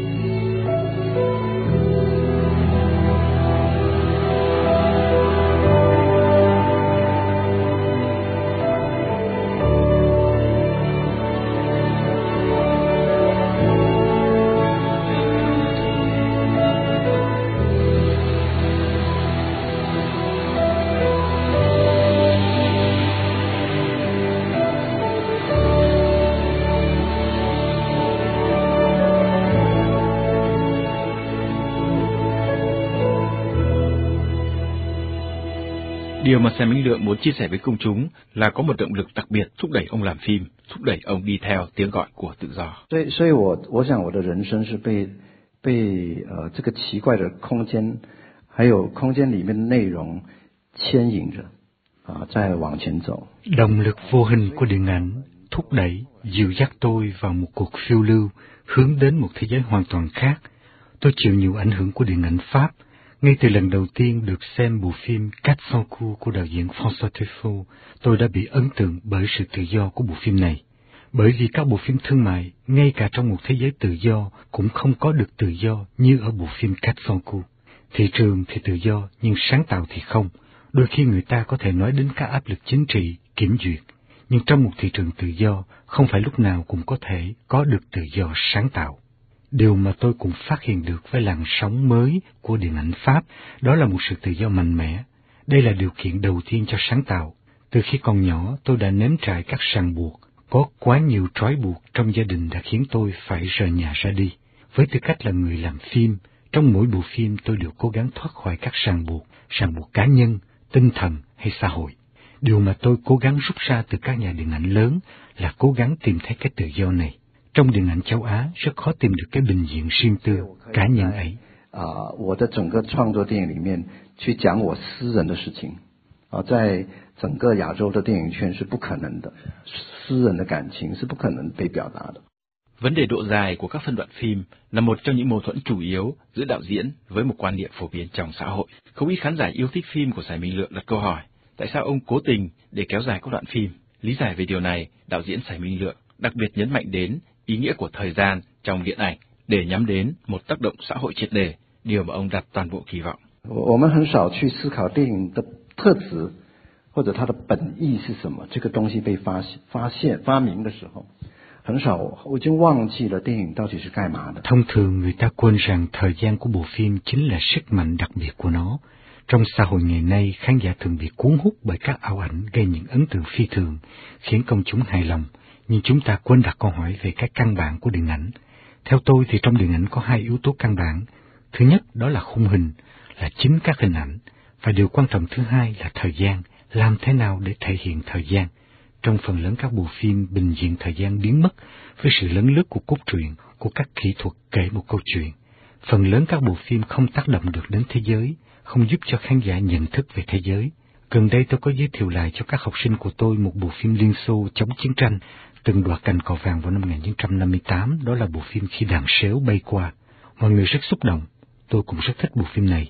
Điều mà Sải Minh Lượng muốn chia sẻ với công chúng là có một động lực đặc biệt thúc đẩy ông làm phim, thúc đẩy ông đi theo tiếng gọi của tự do. 所以，所以我我想我的人生是被被呃这个奇怪的空间，还有空间里面的内容牵引着啊，在往前走。 Động lực vô hình của điện ảnh thúc đẩy, dìu dắt tôi vào một cuộc phiêu lưu, hướng đến một thế giới hoàn toàn khác. Tôi chịu nhiều ảnh hưởng của điện ảnh Pháp. Ngay từ lần đầu tiên được xem bộ phim quatre cents coups của đạo diễn François Truffaut, tôi đã bị ấn tượng bởi sự tự do của bộ phim này. Bởi vì các bộ phim thương mại, ngay cả trong một thế giới tự do, cũng không có được tự do như ở bộ phim quatre cents coups. Thị trường thì tự do, nhưng sáng tạo thì không. Đôi khi người ta có thể nói đến các áp lực chính trị, kiểm duyệt. Nhưng trong một thị trường tự do, không phải lúc nào cũng có thể có được tự do sáng tạo. Điều mà tôi cũng phát hiện được với làn sóng mới của điện ảnh Pháp, đó là một sự tự do mạnh mẽ. Đây là điều kiện đầu tiên cho sáng tạo. Từ khi còn nhỏ, tôi đã nếm trải các ràng buộc. Có quá nhiều trói buộc trong gia đình đã khiến tôi phải rời nhà ra đi. Với tư cách là người làm phim, trong mỗi bộ phim tôi đều cố gắng thoát khỏi các ràng buộc, ràng buộc cá nhân, tinh thần hay xã hội. Điều mà tôi cố gắng rút ra từ các nhà điện ảnh lớn là cố gắng tìm thấy cái tự do này. Trong điện ảnh châu Á rất khó tìm được cái bình diện riêng tư, cá nhân ấy. 啊，我的整个创作电影里面去讲我私人的事情，啊，在整个亚洲的电影圈是不可能的，私人的感情是不可能被表达的。 Vấn đề độ dài của các phân đoạn phim là một trong những mâu thuẫn chủ yếu giữa đạo diễn với một quan niệm phổ biến trong xã hội. Không ít khán giả yêu thích phim của Sải Minh Lượng đặt câu hỏi, tại sao ông cố tình để kéo dài các đoạn phim? Lý giải về điều này, đạo diễn Sải Minh Lượng đặc biệt nhấn mạnh đến ý nghĩa của thời gian trong điện ảnh để nhắm đến một tác động xã hội triệt để, điều mà ông đặt toàn bộ kỳ vọng. 我们很少去思考电影的特质或者它的本意是什么，这个东西被发现、发现、发明的时候，很少，我已经忘记了电影到底是干嘛的。 Thông thường người ta quên rằng thời gian của bộ phim chính là sức mạnh đặc biệt của nó. Trong xã hội ngày nay, khán giả thường bị cuốn hút bởi các ảo ảnh gây những ấn tượng phi thường, khiến công chúng hài lòng. Nhưng chúng ta quên đặt câu hỏi về cái căn bản của điện ảnh. Theo tôi thì trong điện ảnh có hai yếu tố căn bản. Thứ nhất đó là khung hình, là chính các hình ảnh. Và điều quan trọng thứ hai là thời gian, làm thế nào để thể hiện thời gian. Trong phần lớn các bộ phim, bình diện thời gian biến mất với sự lấn lướt của cốt truyện, của các kỹ thuật kể một câu chuyện. Phần lớn các bộ phim không tác động được đến thế giới, không giúp cho khán giả nhận thức về thế giới. Gần đây tôi có giới thiệu lại cho các học sinh của tôi một bộ phim Liên Xô chống chiến tranh, từng đoạt cành cỏ vàng vào năm một nghìn chín trăm năm mươi tám, đó là bộ phim Khi đàn sếu bay qua. Mọi người rất xúc động, tôi cũng rất thích bộ phim này,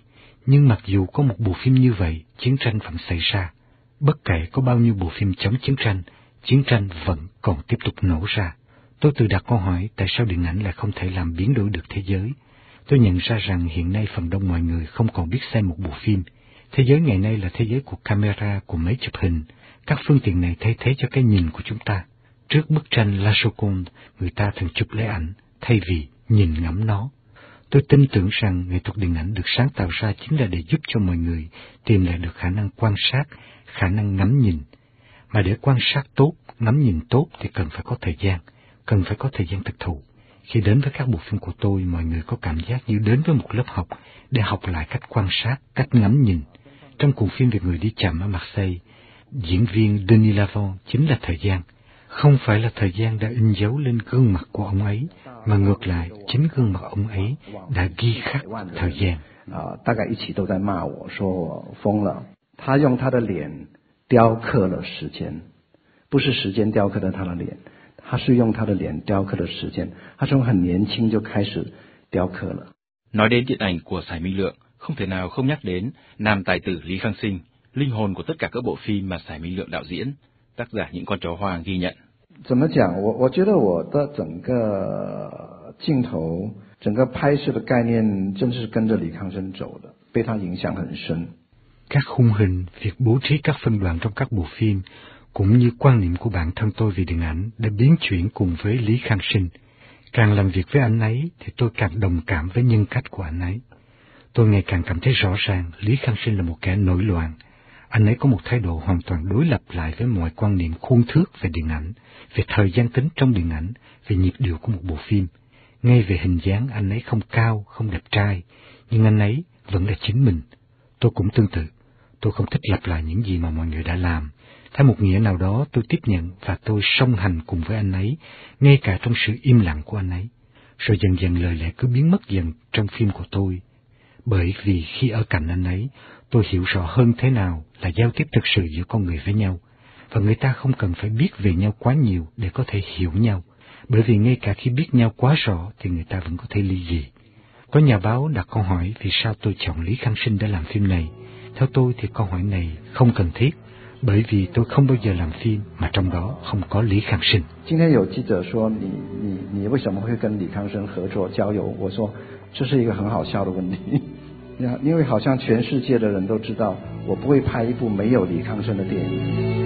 Nhưng mặc dù có một bộ phim như vậy, chiến tranh vẫn xảy ra. Bất kể có bao nhiêu bộ phim chống chiến tranh, chiến tranh vẫn còn tiếp tục nổ ra. Tôi tự đặt câu hỏi tại sao điện ảnh lại không thể làm biến đổi được thế giới. Tôi nhận ra rằng hiện nay phần đông mọi người không còn biết xem một bộ phim. Thế giới ngày nay là thế giới của camera, của máy chụp hình. Các phương tiện này thay thế cho cái nhìn của chúng ta. Trước bức tranh La Joconde, người ta thường chụp lấy ảnh, thay vì nhìn ngắm nó. Tôi tin tưởng rằng nghệ thuật điện ảnh được sáng tạo ra chính là để giúp cho mọi người tìm lại được khả năng quan sát, khả năng ngắm nhìn. Mà để quan sát tốt, ngắm nhìn tốt thì cần phải có thời gian, cần phải có thời gian thực thụ. Khi đến với các bộ phim của tôi, mọi người có cảm giác như đến với một lớp học để học lại cách quan sát, cách ngắm nhìn. Trong cuộn phim về người đi chậm ở Marseille, diễn viên Denis Lavant chính là thời gian. Không phải là thời gian đã in dấu lên gương mặt của ông ấy, mà ngược lại, chính gương mặt ông ấy đã ghi khắc thời gian. Đại概一起都在骂我说我疯了。他用他的脸雕刻了时间，不是时间雕刻了他的脸，他是用他的脸雕刻了时间。他从很年轻就开始雕刻了。 Nói đến điện ảnh của Sài Minh Lượng, không thể nào không nhắc đến nam tài tử Lý Khang Sinh, linh hồn của tất cả các bộ phim mà Sài Minh Lượng đạo diễn, tác giả Những con chó hoang ghi nhận. 怎么讲？我我觉得我的整个镜头、整个拍摄的概念，真是跟着李康生走的，被他影响很深。 Các khung hình, việc bố trí các phân đoạn trong các bộ phim, cũng như quan niệm của bản thân tôi về điện ảnh đã biến chuyển cùng với Lý Khang Sinh. Càng làm việc với anh ấy thì tôi càng đồng cảm với nhân cách của anh ấy. Tôi ngày càng cảm thấy rõ ràng Lý Khang Sinh là một kẻ nổi loạn. Anh ấy có một thái độ hoàn toàn đối lập lại với mọi quan niệm khuôn thước về điện ảnh, về thời gian tính trong điện ảnh, về nhịp điệu của một bộ phim. Ngay về hình dáng anh ấy không cao, không đẹp trai, nhưng anh ấy vẫn là chính mình. Tôi cũng tương tự. Tôi không thích lặp lại những gì mà mọi người đã làm. Theo một nghĩa nào đó tôi tiếp nhận và tôi song hành cùng với anh ấy, ngay cả trong sự im lặng của anh ấy. Rồi dần dần lời lẽ cứ biến mất dần trong phim của tôi. Bởi vì khi ở cạnh anh ấy, tôi hiểu rõ hơn thế nào là giao tiếp thực sự giữa con người với nhau. Và người ta không cần phải biết về nhau quá nhiều để có thể hiểu nhau. Bởi vì ngay cả khi biết nhau quá rõ thì người ta vẫn có thể ly dị. Có nhà báo đặt câu hỏi vì sao tôi chọn Lý Khang Sinh để làm phim này. Theo tôi thì câu hỏi này không cần thiết, bởi vì tôi không bao giờ làm phim mà trong đó không có Lý Khang Sinh. 今天有记者说你你你为什么会跟李康生合作交友？我说这是一个很好笑的问题，因为好像全世界的人都知道我不会拍一部没有李康生的电影。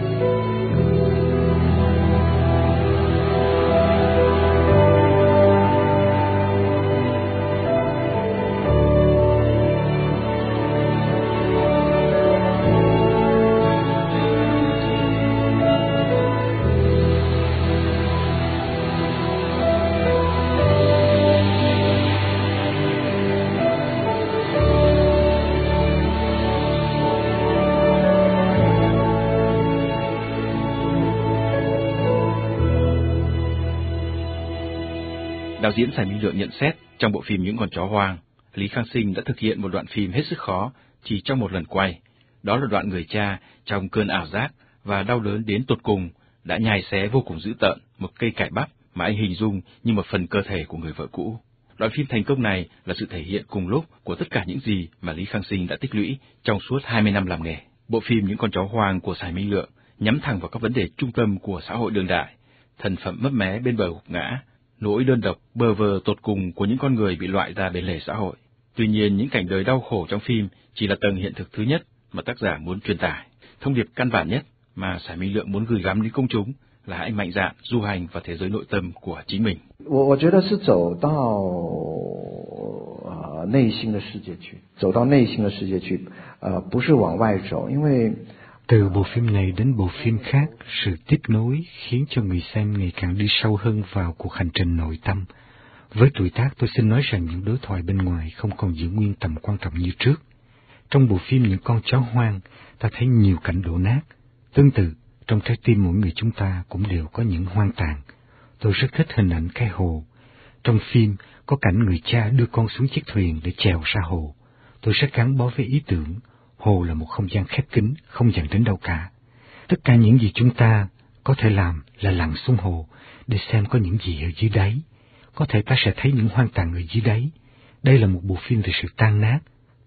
Đạo diễn Sài Minh Lượng nhận xét trong bộ phim Những con chó hoang, Lý Khang Sinh đã thực hiện một đoạn phim hết sức khó chỉ trong một lần quay. Đó là đoạn người cha trong cơn ảo giác và đau đớn đến tột cùng đã nhai xé vô cùng dữ tợn một cây cải bắp mà anh hình dung như một phần cơ thể của người vợ cũ. Đoạn phim thành công này là sự thể hiện cùng lúc của tất cả những gì mà Lý Khang Sinh đã tích lũy trong suốt hai mươi năm làm nghề. Bộ phim Những con chó hoang của Sài Minh Lượng nhắm thẳng vào các vấn đề trung tâm của xã hội đương đại, thân phận mấp mé bên bờ gục ngã, nỗi đơn độc bơ vơ tột cùng của những con người bị loại ra bên lề xã hội. Tuy nhiên, những cảnh đời đau khổ trong phim chỉ là tầng hiện thực thứ nhất mà tác giả muốn truyền tải. Thông điệp căn bản nhất mà Sài Minh Lượng muốn gửi gắm đến công chúng là hãy mạnh dạn du hành vào thế giới nội tâm của chính mình. 我我觉得是走到呃内心的世界去，走到内心的世界去，呃不是往外走，因为 Từ bộ phim này đến bộ phim khác, sự tiếp nối khiến cho người xem ngày càng đi sâu hơn vào cuộc hành trình nội tâm. Với tuổi tác, tôi xin nói rằng những đối thoại bên ngoài không còn giữ nguyên tầm quan trọng như trước. Trong bộ phim Những con chó hoang, ta thấy nhiều cảnh đổ nát. Tương tự, trong trái tim mỗi người chúng ta cũng đều có những hoang tàn. Tôi rất thích hình ảnh cái hồ. Trong phim, có cảnh người cha đưa con xuống chiếc thuyền để chèo ra hồ. Tôi rất gắn bó với ý tưởng hồ là một không gian khép kín, không dẫn đến đâu cả. Tất cả những gì chúng ta có thể làm là lặn xuống hồ để xem có những gì ở dưới đáy. Có thể ta sẽ thấy những hoang tàn ở dưới đáy. Đây là một bộ phim về sự tan nát.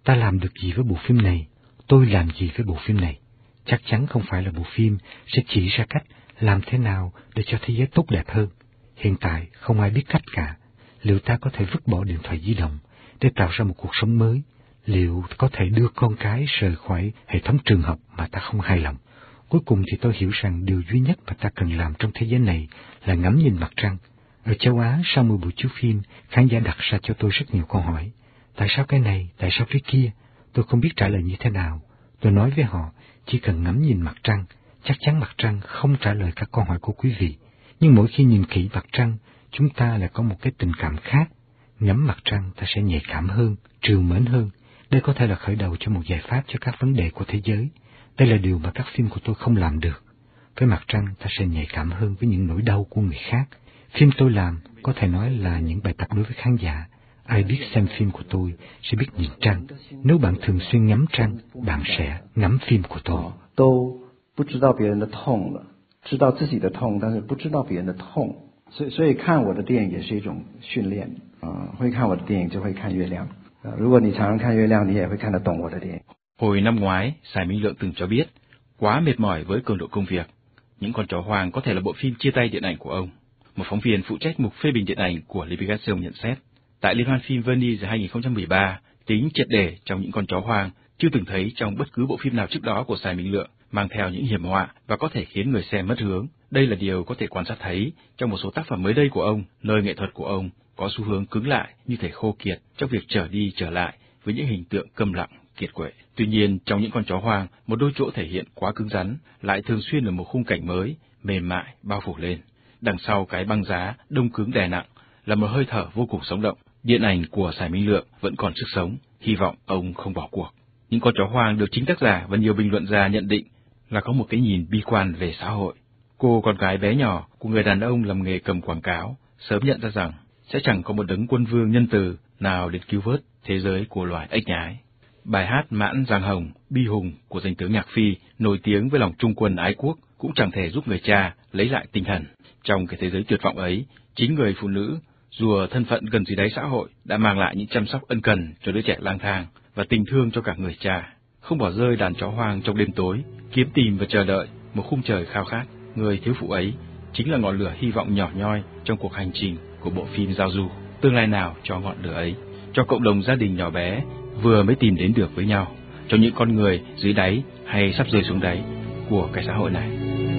Ta làm được gì với bộ phim này? Tôi làm gì với bộ phim này? Chắc chắn không phải là bộ phim sẽ chỉ ra cách làm thế nào để cho thế giới tốt đẹp hơn. Hiện tại không ai biết cách cả. Liệu ta có thể vứt bỏ điện thoại di động để tạo ra một cuộc sống mới? Liệu có thể đưa con cái rời khỏi hệ thống trường học mà ta không hài lòng? Cuối cùng thì tôi hiểu rằng điều duy nhất mà ta cần làm trong thế giới này là ngắm nhìn mặt trăng. Ở châu Á, sau mười buổi chiếu phim, khán giả đặt ra cho tôi rất nhiều câu hỏi. Tại sao cái này? Tại sao cái kia? Tôi không biết trả lời như thế nào. Tôi nói với họ, chỉ cần ngắm nhìn mặt trăng, chắc chắn mặt trăng không trả lời các câu hỏi của quý vị. Nhưng mỗi khi nhìn kỹ mặt trăng, chúng ta lại có một cái tình cảm khác. Ngắm mặt trăng ta sẽ nhạy cảm hơn, trìu mến hơn. Đây có thể là khởi đầu cho một giải pháp cho các vấn đề của thế giới. Đây là điều mà các phim của tôi không làm được. Với mặt trăng ta sẽ nhạy cảm hơn với những nỗi đau của người khác. Phim tôi làm có thể nói là những bài tập đối với khán giả. Ai biết xem phim của tôi sẽ biết nhìn trăng. Nếu bạn thường xuyên ngắm trăng, bạn sẽ ngắm phim của tôi. 都不知道别人的痛了，知道自己的痛，但是不知道别人的痛。所以，所以看我的电影也是一种训练啊。会看我的电影就会看月亮。如果你常常看月亮，你也会看得懂我的电影。 Hồi năm ngoái, Sài Minh Lượng từng cho biết, quá mệt mỏi với cường độ công việc, Những con chó hoang có thể là bộ phim chia tay điện ảnh của ông. Một phóng viên phụ trách mục phê bình điện ảnh của Libération nhận xét, tại Liên hoan phim Venice hai không một ba, tính triệt để trong Những con chó hoang chưa từng thấy trong bất cứ bộ phim nào trước đó của Sài Minh Lượng, mang theo những hiểm họa và có thể khiến người xem mất hướng. Đây là điều có thể quan sát thấy trong một số tác phẩm mới đây của ông, nơi nghệ thuật của ông có xu hướng cứng lại như thể khô kiệt trong việc trở đi trở lại với những hình tượng câm lặng, kiệt quệ. Tuy nhiên, trong Những con chó hoang, một đôi chỗ thể hiện quá cứng rắn lại thường xuyên là một khung cảnh mới, mềm mại bao phủ lên. Đằng sau cái băng giá đông cứng đè nặng là một hơi thở vô cùng sống động. Điện ảnh của Sài Minh Lượng vẫn còn sức sống, hy vọng ông không bỏ cuộc. Những con chó hoang được chính tác giả và nhiều bình luận gia nhận định là có một cái nhìn bi quan về xã hội. Cô con gái bé nhỏ của người đàn ông làm nghề cầm quảng cáo sớm nhận ra rằng sẽ chẳng có một đấng quân vương nhân từ nào đến cứu vớt thế giới của loài ếch nhái. Bài hát Mãn Giang Hồng, bi hùng của danh tướng Nhạc Phi nổi tiếng với lòng trung quân ái quốc cũng chẳng thể giúp người cha lấy lại tinh thần. Trong cái thế giới tuyệt vọng ấy, chính người phụ nữ, dù ở thân phận gần dưới đáy xã hội, đã mang lại những chăm sóc ân cần cho đứa trẻ lang thang và tình thương cho cả người cha. Không bỏ rơi đàn chó hoang trong đêm tối, kiếm tìm và chờ đợi một khung trời khao khát. Người thiếu phụ ấy chính là ngọn lửa hy vọng nhỏ nhoi trong cuộc hành trình của bộ phim giao du. Tương lai nào cho ngọn lửa ấy, cho cộng đồng gia đình nhỏ bé vừa mới tìm đến được với nhau, cho những con người dưới đáy hay sắp rơi xuống đáy của cái xã hội này.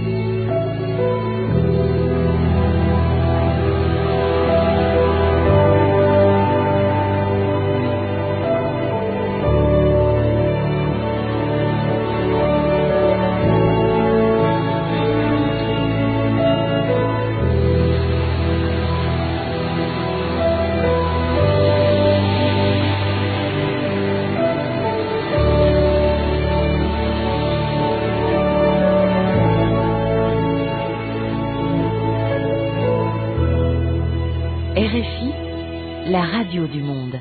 R F I, la radio du monde.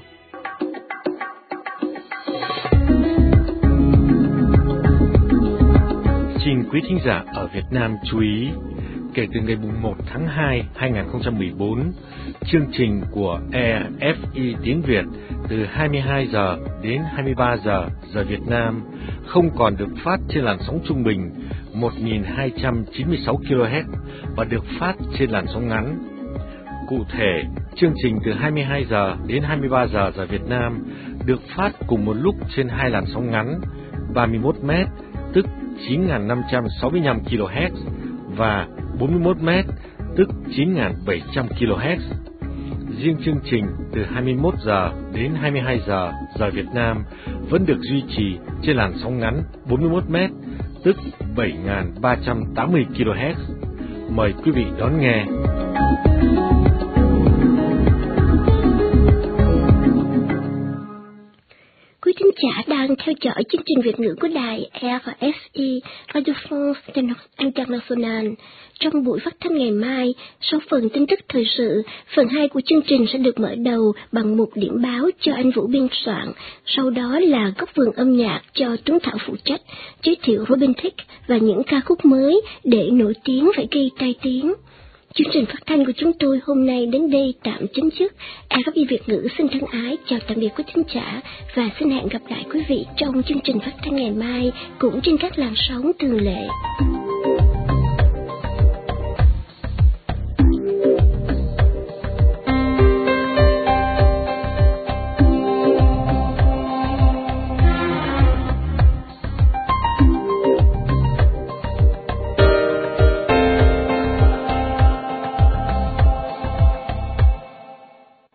Xin quý thính giả ở Việt Nam chú ý, kể từ ngày một tháng hai năm hai nghìn không trăm mười bốn, chương trình của R F I tiếng Việt từ hai mươi hai giờ đến hai mươi ba giờ giờ Việt Nam không còn được phát trên làn sóng trung bình một nghìn hai trăm chín mươi sáu ki lô héc và được phát trên làn sóng ngắn. Cụ thể, chương trình từ hai mươi hai giờ đến hai mươi ba giờ giờ Việt Nam được phát cùng một lúc trên hai làn sóng ngắn ba mươi mốt mét, tức chín nghìn năm trăm sáu mươi lăm ki lô héc và bốn mươi mốt mét, tức chín nghìn bảy trăm ki lô héc. Riêng chương trình từ hai mươi mốt giờ đến hai mươi hai giờ giờ Việt Nam vẫn được duy trì trên làn sóng ngắn bốn mươi mốt mét, tức bảy nghìn ba trăm tám mươi ki lô héc. Mời quý vị đón nghe. Quý thính giả đang theo dõi chương trình Việt ngữ của đài R F I Radio France International. Trong buổi phát thanh ngày mai, sau phần tin tức thời sự, phần hai của chương trình sẽ được mở đầu bằng một điểm báo cho anh Vũ biên soạn, sau đó là góc vườn âm nhạc cho Tuấn Thảo phụ trách, giới thiệu Robin Thicke và những ca khúc mới để nổi tiếng phải gây tai tiếng. Chương trình phát thanh của chúng tôi hôm nay đến đây tạm chấm dứt. a rờ ép i Việt ngữ xin thân ái chào tạm biệt quý thính giả và xin hẹn gặp lại quý vị trong chương trình phát thanh ngày mai cũng trên các làn sóng thường lệ.